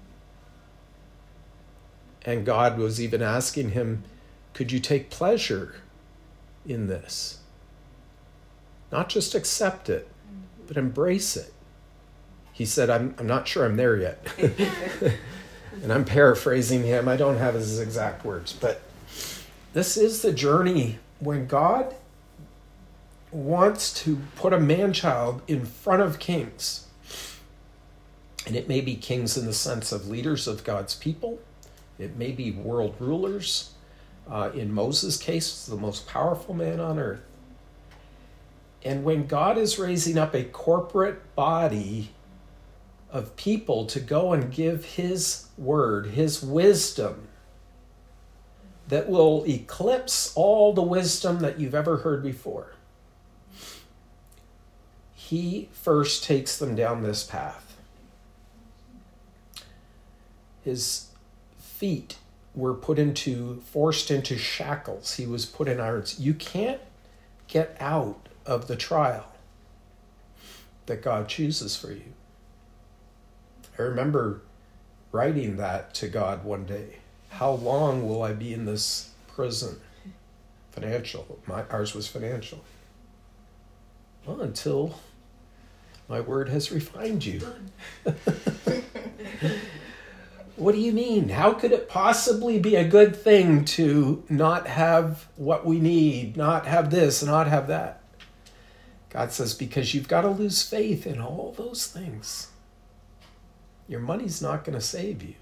And God was even asking him, could you take pleasure in this? Not just accept it, but embrace it. He said, I'm, I'm not sure I'm there yet. And I'm paraphrasing him. I don't have his exact words. But this is the journey when God wants to put a man-child in front of kings. And it may be kings in the sense of leaders of God's people. It may be world rulers. Uh, in Moses' case, the most powerful man on earth. And when God is raising up a corporate body of people to go and give his word, his wisdom, that will eclipse all the wisdom that you've ever heard before, he first takes them down this path. His feet were put into, forced into shackles. He was put in irons. You can't get out of the trial that God chooses for you. I remember writing that to God one day. How long will I be in this prison? Financial. My, ours was financial. Well, until my word has refined you. What do you mean? How could it possibly be a good thing to not have what we need, not have this, not have that? God says, because you've got to lose faith in all those things. Your money's not going to save you.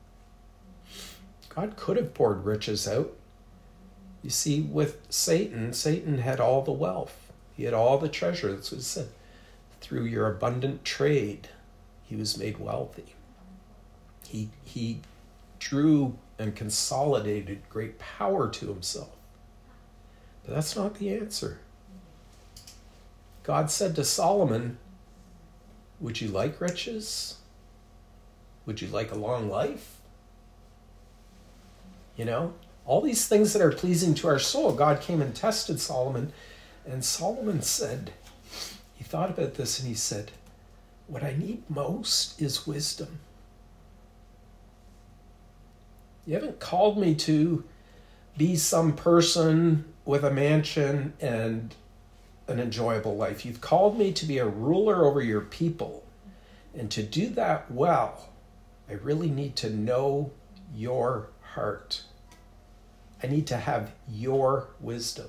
God could have poured riches out. You see, with Satan, Satan had all the wealth. He had all the treasure. That's what it said. Through your abundant trade, he was made wealthy. He, he drew and consolidated great power to himself. But that's not the answer. God said to Solomon, would you like riches? Would you like a long life? You know, all these things that are pleasing to our soul. God came and tested Solomon, and Solomon said, he thought about this and he said, what I need most is wisdom. You haven't called me to be some person with a mansion and an enjoyable life. You've called me to be a ruler over your people. And to do that well, I really need to know your heart. I need to have your wisdom.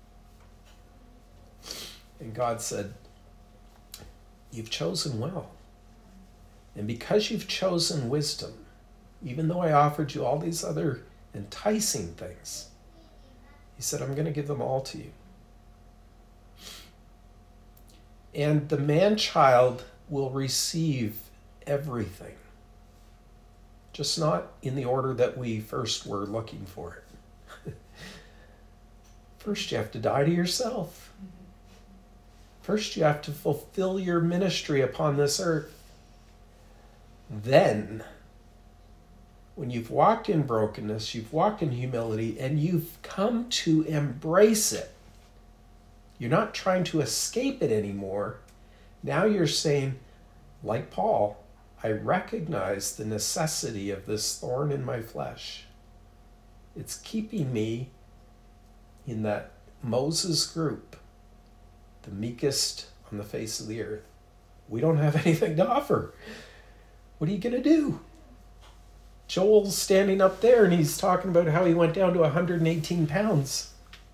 And God said, you've chosen well. And because you've chosen wisdom, even though I offered you all these other enticing things, he said, I'm going to give them all to you. And the man-child will receive everything, just not in the order that we first were looking for it. First, you have to die to yourself. First, you have to fulfill your ministry upon this earth. Then, when you've walked in brokenness, you've walked in humility, and you've come to embrace it, you're not trying to escape it anymore. Now you're saying, like Paul, I recognize the necessity of this thorn in my flesh. It's keeping me in that Moses group the meekest on the face of the earth. We don't have anything to offer. What are you going to do? Joel's standing up there and he's talking about how he went down to one hundred eighteen pounds.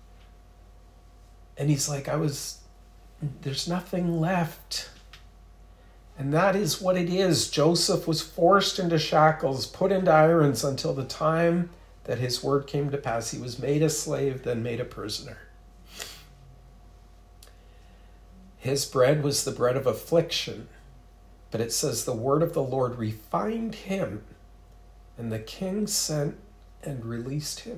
And he's like, I was, there's nothing left. And that is what it is. Joseph was forced into shackles, put into irons until the time that his word came to pass. He was made a slave, then made a prisoner. His bread was the bread of affliction, but it says the word of the Lord refined him, and the king sent and released him.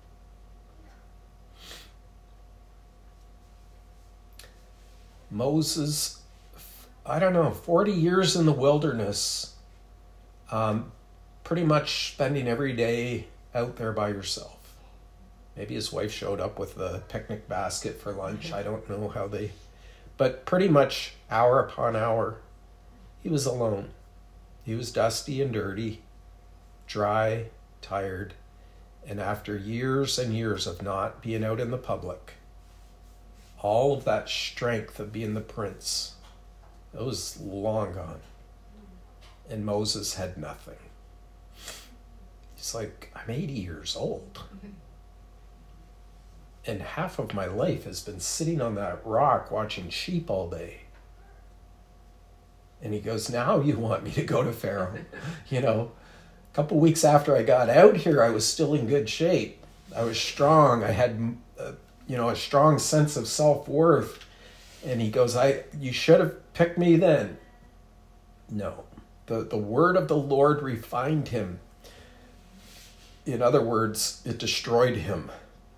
Moses, I don't know, forty years in the wilderness, um, pretty much spending every day out there by yourself. Maybe his wife showed up with the picnic basket for lunch. I don't know how they... But pretty much hour upon hour, he was alone. He was dusty and dirty, dry, tired, and after years and years of not being out in the public, all of that strength of being the prince, it was long gone. And Moses had nothing. He's like, I'm eighty years old. And half of my life has been sitting on that rock watching sheep all day. And he goes, now you want me to go to Pharaoh. You know, a couple weeks after I got out here, I was still in good shape. I was strong. I had, uh, you know, a strong sense of self-worth. And he goes, I, you should have picked me then. No, the, the word of the Lord refined him. In other words, it destroyed him.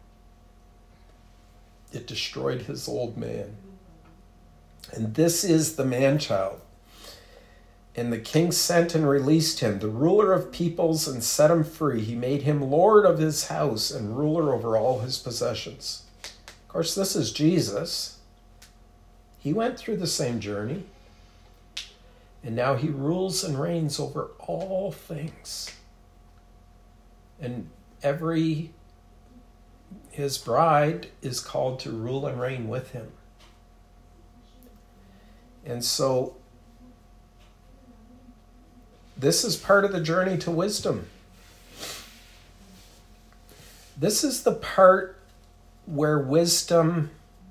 It destroyed his old man. And this is the man-child. And the king sent and released him, the ruler of peoples, and set him free. He made him lord of his house and ruler over all his possessions. Of course, this is Jesus. He went through the same journey. And now he rules and reigns over all things. And every... his bride is called to rule and reign with him. And so this is part of the journey to wisdom. This is the part where wisdom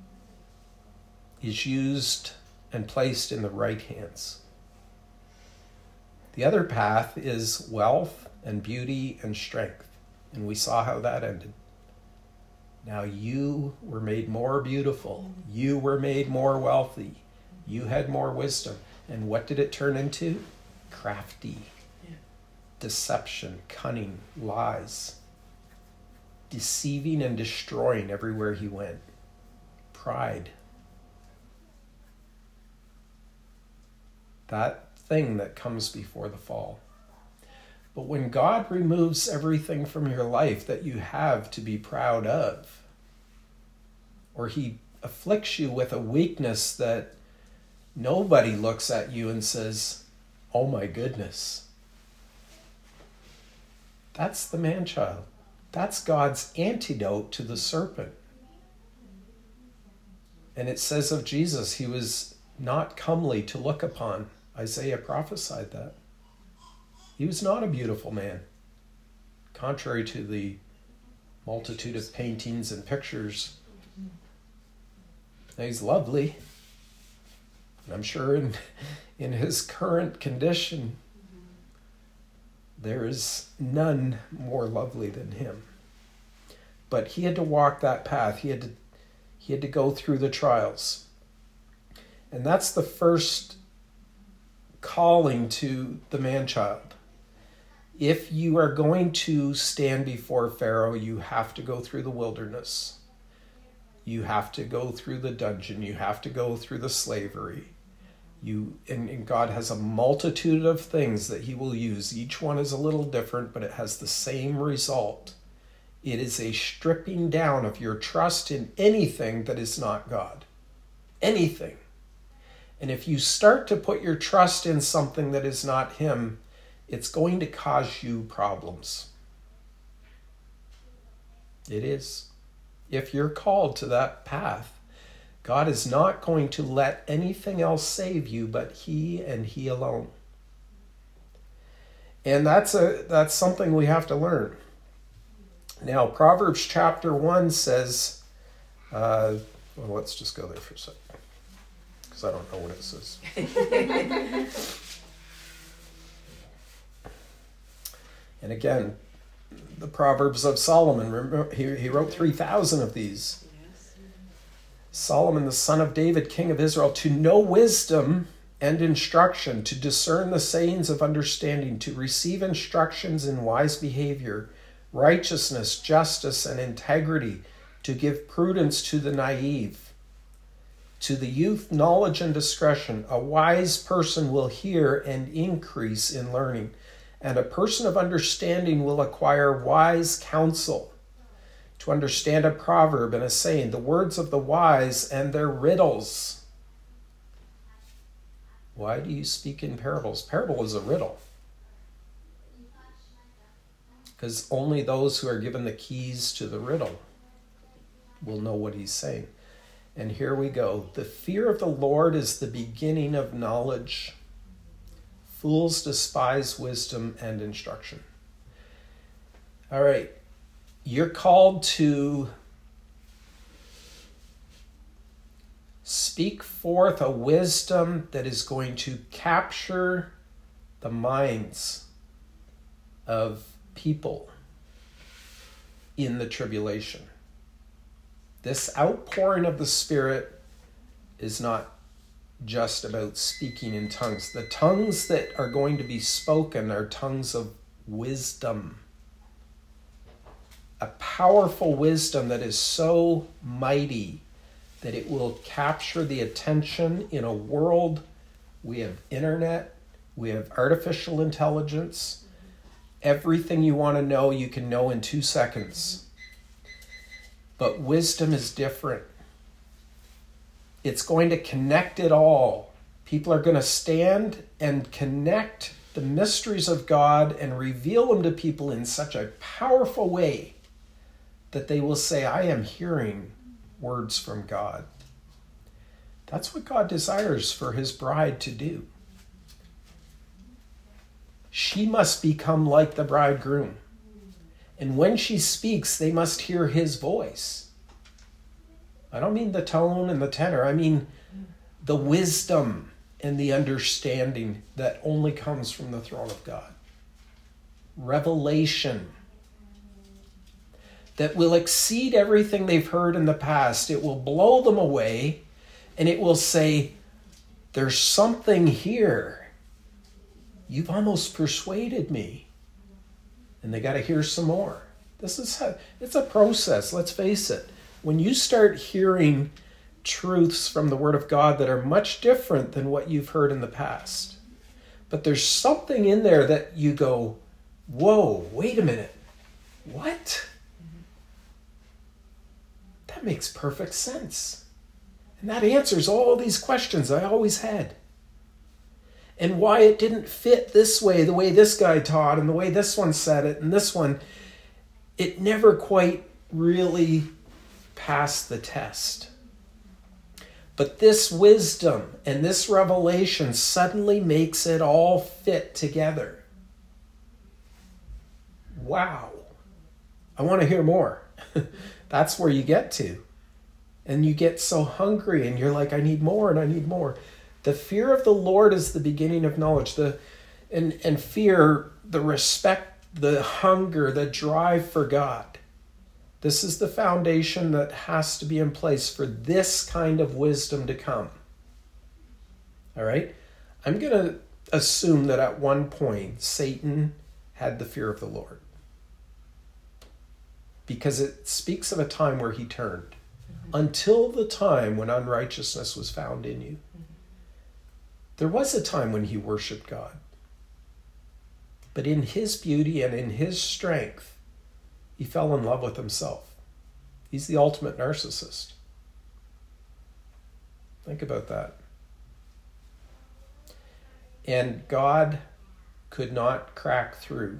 is used and placed in the right hands. The other path is wealth and beauty and strength. And we saw how that ended. Now you were made more beautiful. You were made more wealthy. You had more wisdom. And what did it turn into? Crafty. Yeah. Deception, cunning, lies. Deceiving and destroying everywhere he went. Pride. That thing that comes before the fall. But when God removes everything from your life that you have to be proud of, or he afflicts you with a weakness that nobody looks at you and says, oh my goodness, that's the man-child. That's God's antidote to the serpent. And it says of Jesus, he was not comely to look upon. Isaiah prophesied that. He was not a beautiful man, contrary to the multitude of paintings and pictures. Now, he's lovely. And I'm sure in, in his current condition, there is none more lovely than him. But he had to walk that path. He had to, he had to go through the trials. And that's the first calling to the man-child. If you are going to stand before Pharaoh, you have to go through the wilderness. You have to go through the dungeon. You have to go through the slavery. You and, and God has a multitude of things that he will use. Each one is a little different, but it has the same result. It is a stripping down of your trust in anything that is not God. Anything. And if you start to put your trust in something that is not him, it's going to cause you problems. It is. If you're called to that path, God is not going to let anything else save you but He and He alone. And that's a that's something we have to learn. Now, Proverbs chapter one says, uh, well, let's just go there for a second, because I don't know what it says. And again, the Proverbs of Solomon, remember, he, he wrote three thousand of these. Yes. Solomon, the son of David, king of Israel, to know wisdom and instruction, to discern the sayings of understanding, to receive instructions in wise behavior, righteousness, justice, and integrity, to give prudence to the naive. To the youth, knowledge and discretion. A wise person will hear and increase in learning, and a person of understanding will acquire wise counsel. To understand a proverb and a saying, the words of the wise and their riddles. Why do you speak in parables? Parable is a riddle. Because only those who are given the keys to the riddle will know what he's saying. And here we go. The fear of the Lord is the beginning of knowledge. Fools despise wisdom and instruction. All right. You're called to speak forth a wisdom that is going to capture the minds of people in the tribulation. This outpouring of the Spirit is not just about speaking in tongues. The tongues that are going to be spoken are tongues of wisdom. A powerful wisdom that is so mighty that it will capture the attention in a world. We have internet, we have artificial intelligence. Everything you want to know, you can know in two seconds. But wisdom is different. It's going to connect it all. People are going to stand and connect the mysteries of God and reveal them to people in such a powerful way that they will say, I am hearing words from God. That's what God desires for his bride to do. She must become like the bridegroom. And when she speaks, they must hear his voice. I don't mean the tone and the tenor. I mean the wisdom and the understanding that only comes from the throne of God. Revelation that will exceed everything they've heard in the past. It will blow them away, and it will say, there's something here. You've almost persuaded me. And they got to hear some more. This is how, it's a process, let's face it. When you start hearing truths from the Word of God that are much different than what you've heard in the past, but there's something in there that you go, whoa, wait a minute, what? That makes perfect sense. And that answers all these questions I always had. And why it didn't fit this way, the way this guy taught, and the way this one said it, and this one, it never quite really passed the test. But this wisdom and this revelation suddenly makes it all fit together. Wow. I want to hear more. That's where you get to. And you get so hungry and you're like, I need more and I need more. The fear of the Lord is the beginning of knowledge. The and, and fear, the respect, the hunger, the drive for God. This is the foundation that has to be in place for this kind of wisdom to come. All right? I'm going to assume that at one point, Satan had the fear of the Lord. Because it speaks of a time where he turned. Mm-hmm. Until the time when unrighteousness was found in you. Mm-hmm. There was a time when he worshiped God. But in his beauty and in his strength, he fell in love with himself. He's the ultimate narcissist. Think about that. And God could not crack through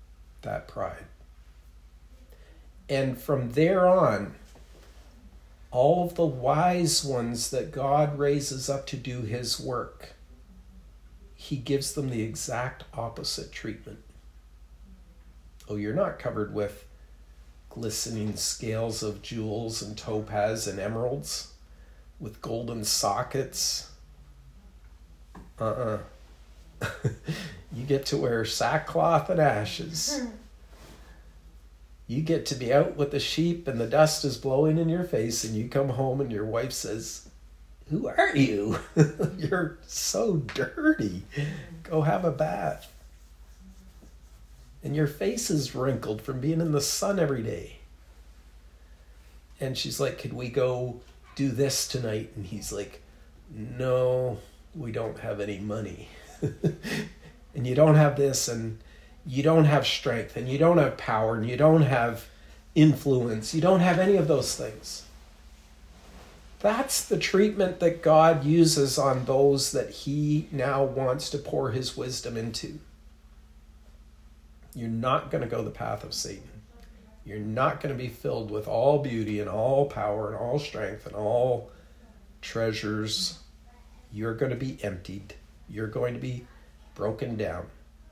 that pride. And from there on, all of the wise ones that God raises up to do his work, he gives them the exact opposite treatment. Oh, you're not covered with glistening scales of jewels and topaz and emeralds with golden sockets. Uh-uh. You get to wear sackcloth and ashes. You get to be out with the sheep and the dust is blowing in your face, and you come home and your wife says, "Who are you? You're so dirty. Go have a bath." And your face is wrinkled from being in the sun every day. And she's like, "Could we go do this tonight?" And he's like, "No, we don't have any money." And you don't have this, and you don't have strength, and you don't have power, and you don't have influence. You don't have any of those things. That's the treatment that God uses on those that he now wants to pour his wisdom into. You're not going to go the path of Satan. You're not going to be filled with all beauty and all power and all strength and all treasures. You're going to be emptied. You're going to be broken down.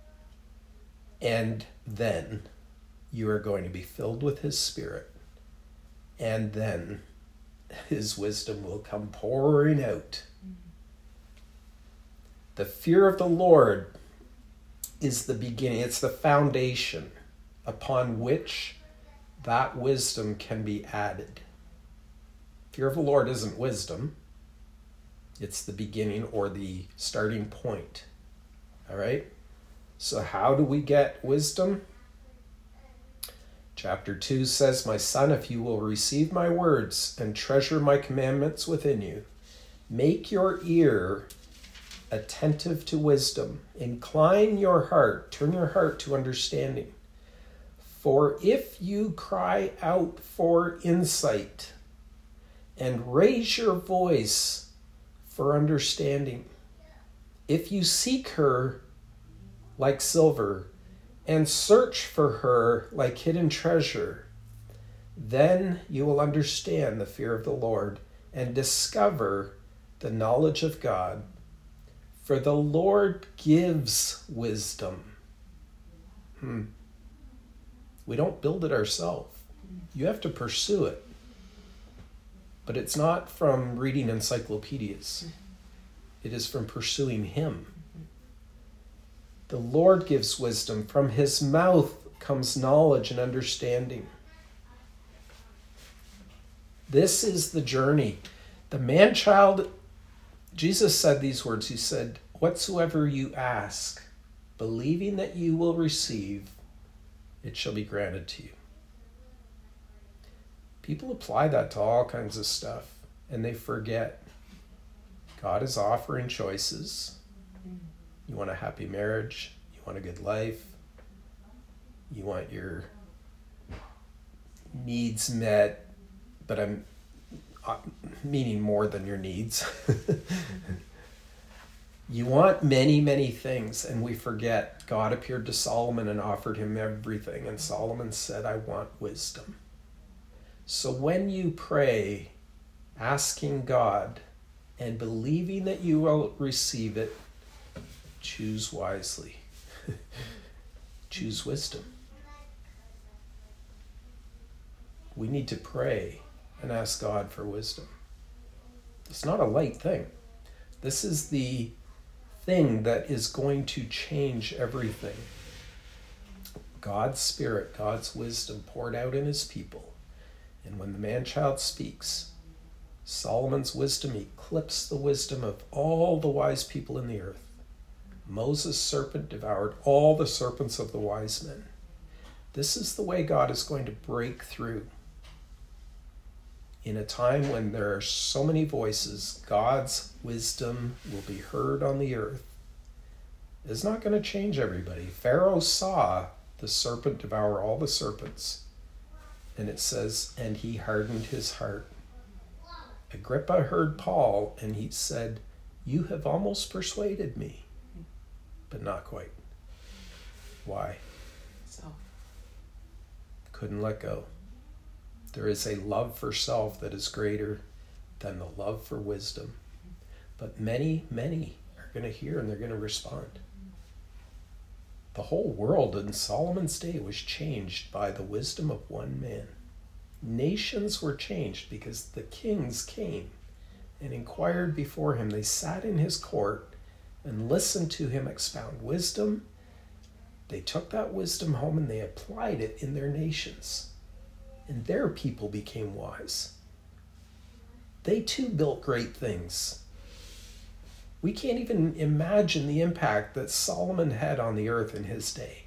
And then you are going to be filled with his Spirit. And then his wisdom will come pouring out. The fear of the Lord is the beginning. It's the foundation upon which that wisdom can be added. Fear of the Lord isn't wisdom. It's the beginning or the starting point. All right? So how do we get wisdom? Chapter two says, "My son, if you will receive my words and treasure my commandments within you, make your ear attentive to wisdom. Incline your heart, turn your heart to understanding. For if you cry out for insight and raise your voice for understanding, if you seek her like silver and search for her like hidden treasure, then you will understand the fear of the Lord and discover the knowledge of God. For the Lord gives wisdom." Hmm. We don't build it ourselves. You have to pursue it. But it's not from reading encyclopedias. It is from pursuing him. The Lord gives wisdom. From his mouth comes knowledge and understanding. This is the journey. The man-child, Jesus said these words. He said, "Whatsoever you ask, believing that you will receive, it shall be granted to you." People apply that to all kinds of stuff, and they forget God is offering choices. You want a happy marriage, you want a good life, you want your needs met, but I'm meaning more than your needs. You want many, many things, and we forget God appeared to Solomon and offered him everything, and Solomon said, "I want wisdom." So when you pray, asking God and believing that you will receive it, choose wisely. Choose wisdom. We need to pray and ask God for wisdom. It's not a light thing. This is the thing that is going to change everything. God's Spirit, God's wisdom poured out in his people. And when the man-child speaks, Solomon's wisdom eclipsed the wisdom of all the wise people in the earth. Moses' serpent devoured all the serpents of the wise men. This is the way God is going to break through. In a time when there are so many voices, God's wisdom will be heard on the earth. It's not going to change everybody. Pharaoh saw the serpent devour all the serpents. And it says, and he hardened his heart. Agrippa heard Paul, and he said, "You have almost persuaded me." But not quite. Why? So. Couldn't let go. There is a love for self that is greater than the love for wisdom. But many, many are going to hear and they're going to respond. The whole world in Solomon's day was changed by the wisdom of one man. Nations were changed because the kings came and inquired before him. They sat in his court and listened to him expound wisdom. They took that wisdom home and they applied it in their nations. And their people became wise. They too built great things. We can't even imagine the impact that Solomon had on the earth in his day.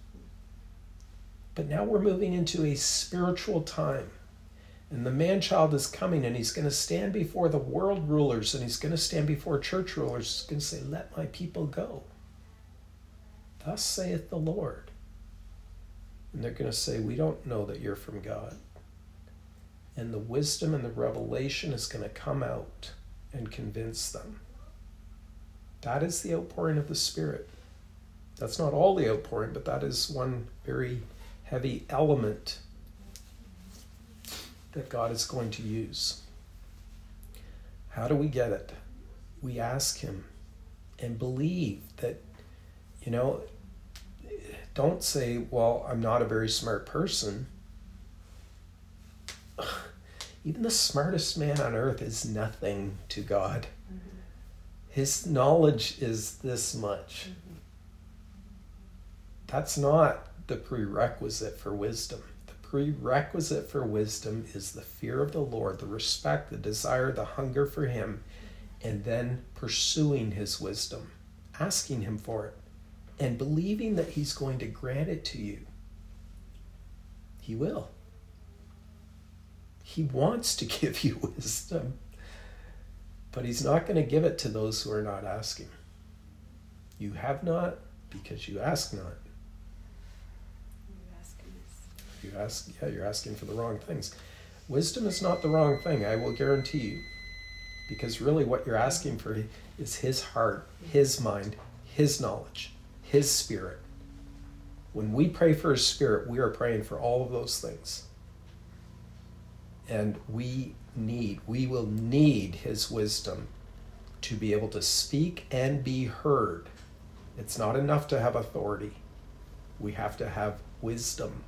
But now we're moving into a spiritual time. And the man-child is coming and he's going to stand before the world rulers and he's going to stand before church rulers. He's going to say, let my people go. Thus saith the Lord. And they're going to say, we don't know that you're from God. And the wisdom and the revelation is going to come out and convince them. That is the outpouring of the Spirit. That's not all the outpouring, but that is one very heavy element that God is going to use. How do we get it? We ask him and believe that, you know, don't say, well, I'm not a very smart person. Even the smartest man on earth is nothing to God. Mm-hmm. His knowledge is this much. Mm-hmm. That's not the prerequisite for wisdom. The prerequisite for wisdom is the fear of the Lord, the respect, the desire, the hunger for him, and then pursuing his wisdom, asking him for it, and believing that he's going to grant it to you. He will. He wants to give you wisdom, but he's not going to give it to those who are not asking. You have not because you ask not. You ask, yeah, you're asking for the wrong things. Wisdom is not the wrong thing, I will guarantee you, because really what you're asking for is his heart, his mind, his knowledge, his spirit. When we pray for his spirit, we are praying for all of those things. And we need, we will need his wisdom to be able to speak and be heard. It's not enough to have authority. We have to have wisdom.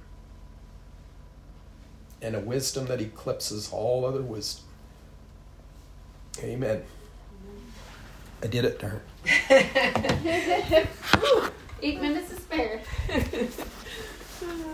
And a wisdom that eclipses all other wisdom. Amen. I did it, darn. Eight minutes to spare.